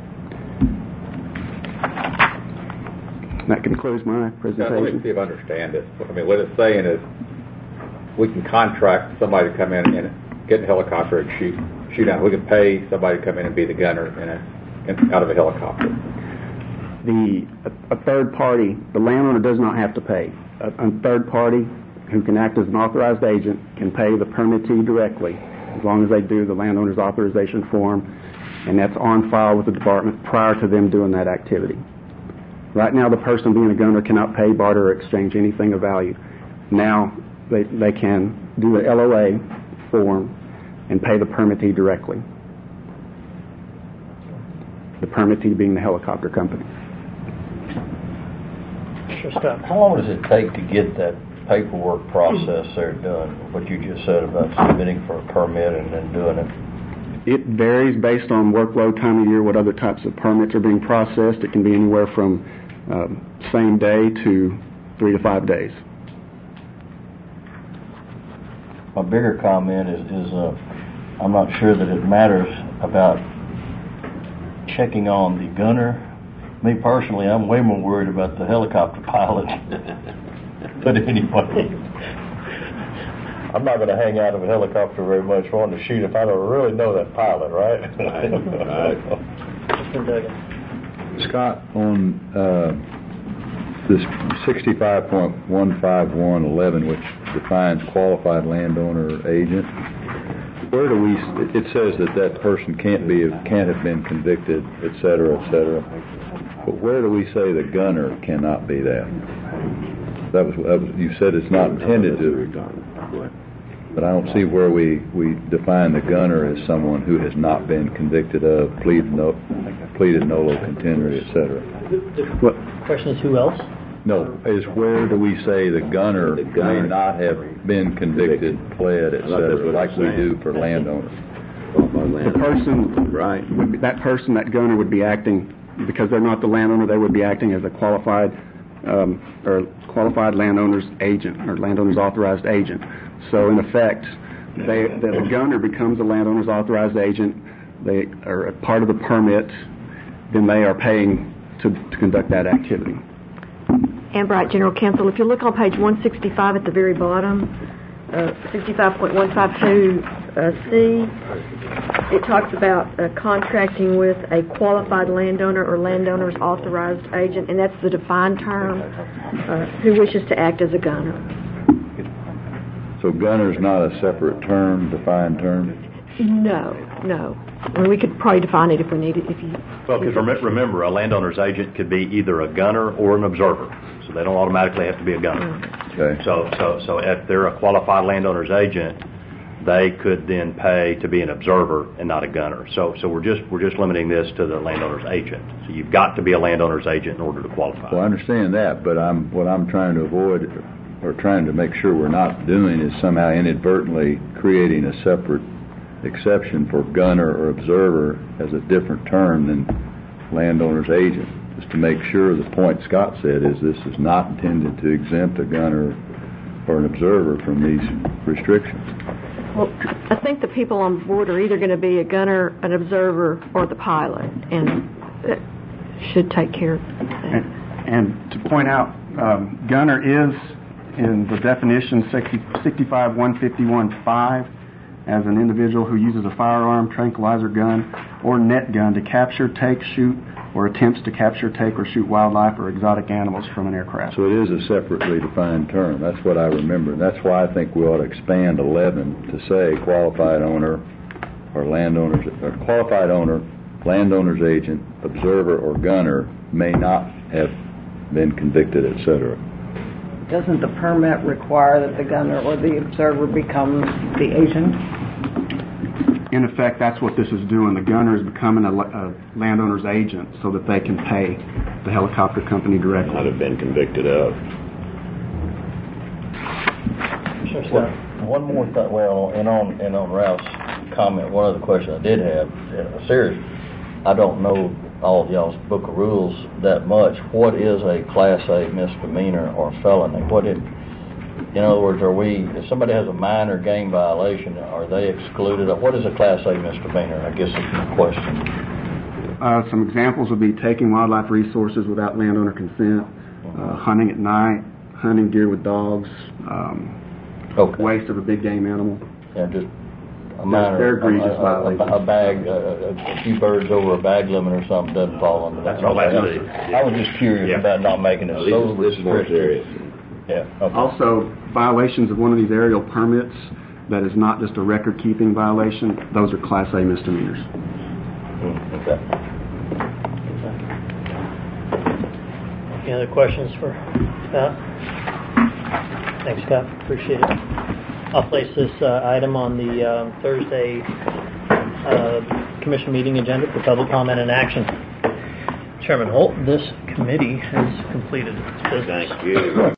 That concludes my presentation. Let me see if I understand this. I mean, what it's saying is we can contract somebody to come in and get in a helicopter and shoot out. We can pay somebody to come in and be the gunner out of a helicopter. A third party, the landowner does not have to pay. A third party who can act as an authorized agent can pay the permittee directly as long as they do the landowner's authorization form, and that's on file with the department prior to them doing that activity. Right now, the person being a gunner cannot pay, barter, or exchange anything of value. Now, they can do the LOA form and pay the permittee directly. The permittee being the helicopter company. How long does it take to get that paperwork process there done? What you just said about submitting for a permit and then doing it? It varies based on workload, time of year, what other types of permits are being processed. It can be anywhere from same day to 3 to 5 days. My bigger comment is I'm not sure that it matters about checking on the gunner. Me personally, I'm way more worried about the helicopter pilot. But anyway, I'm not going to hang out of a helicopter very much wanting to shoot if I don't really know that pilot, right? Right. Scott, on this 65.15111, which defines qualified landowner agent, where do we? It says that person can't have been convicted, et cetera, et cetera. But where do we say the gunner cannot be that? That was you said it's not intended to. But I don't see where we define the gunner as someone who has not been convicted of, pleaded nolo contendere, et cetera. What question is who else? No, is where do we say the gunner may not have been convicted, pled, et cetera, like we do for landowners? The person, right? That person, that gunner, would be acting because they're not the landowner. They would be acting as a qualified landowner's agent or landowner's authorized agent. So in effect, the gunner becomes a landowner's authorized agent. They are a part of the permit. Then they are paying to conduct that activity. Ann Bright, General Counsel. If you look on page 165 at the very bottom, 65.152C, it talks about contracting with a qualified landowner or landowner's authorized agent, and that's the defined term, who wishes to act as a gunner. So gunner is not a separate term, defined term? No. I mean, we could probably define it if we needed. Well, because remember, a landowner's agent could be either a gunner or an observer, so they don't automatically have to be a gunner. Okay. So if they're a qualified landowner's agent, they could then pay to be an observer and not a gunner. So we're just limiting this to the landowner's agent. So you've got to be a landowner's agent in order to qualify. Well, I understand that, but what I'm trying to avoid or trying to make sure we're not doing is somehow inadvertently creating a separate exception for gunner or observer as a different term than landowner's agent, just to make sure the point Scott said is this is not intended to exempt a gunner or an observer from these restrictions. Well, I think the people on board are either going to be a gunner, an observer, or the pilot, and it should take care of that. And to point out, gunner is in the definition 65-151-5 as an individual who uses a firearm, tranquilizer gun, or net gun to capture, take, shoot, or attempts to capture, take, or shoot wildlife or exotic animals from an aircraft. So it is a separately defined term. That's what I remember. And that's why I think we ought to expand 11 to say qualified owner or landowner's, or qualified owner, landowner's agent, observer, or gunner may not have been convicted, etc. Doesn't the permit require that the gunner or the observer becomes the agent? In effect, that's what this is doing. The gunner is becoming a landowner's agent so that they can pay the helicopter company directly. Not have been convicted of. Well, one more thing. Well, and on Ralph's comment, one other question I did have. Serious. I don't know all of y'all's book of rules that much. What is a Class A misdemeanor or felony? In other words, if somebody has a minor game violation, are they excluded? What is a Class A misdemeanor? I guess is my question. Some examples would be taking wildlife resources without landowner consent, hunting at night, hunting deer with dogs, waste of a big game animal. Yeah, just a minor, they're egregious violations. A bag, a few birds over a bag limit or something doesn't fall under that. That's all that's it. I was just curious about not making it so this is more serious. Yeah. Okay. Also, violations of one of these aerial permits that is not just a record-keeping violation, those are Class A misdemeanors. Okay. Any other questions for Scott? Thanks, Scott. Appreciate it. I'll place this item on the Thursday commission meeting agenda for public comment and action. Chairman Holt, this committee has completed its business. Thank you.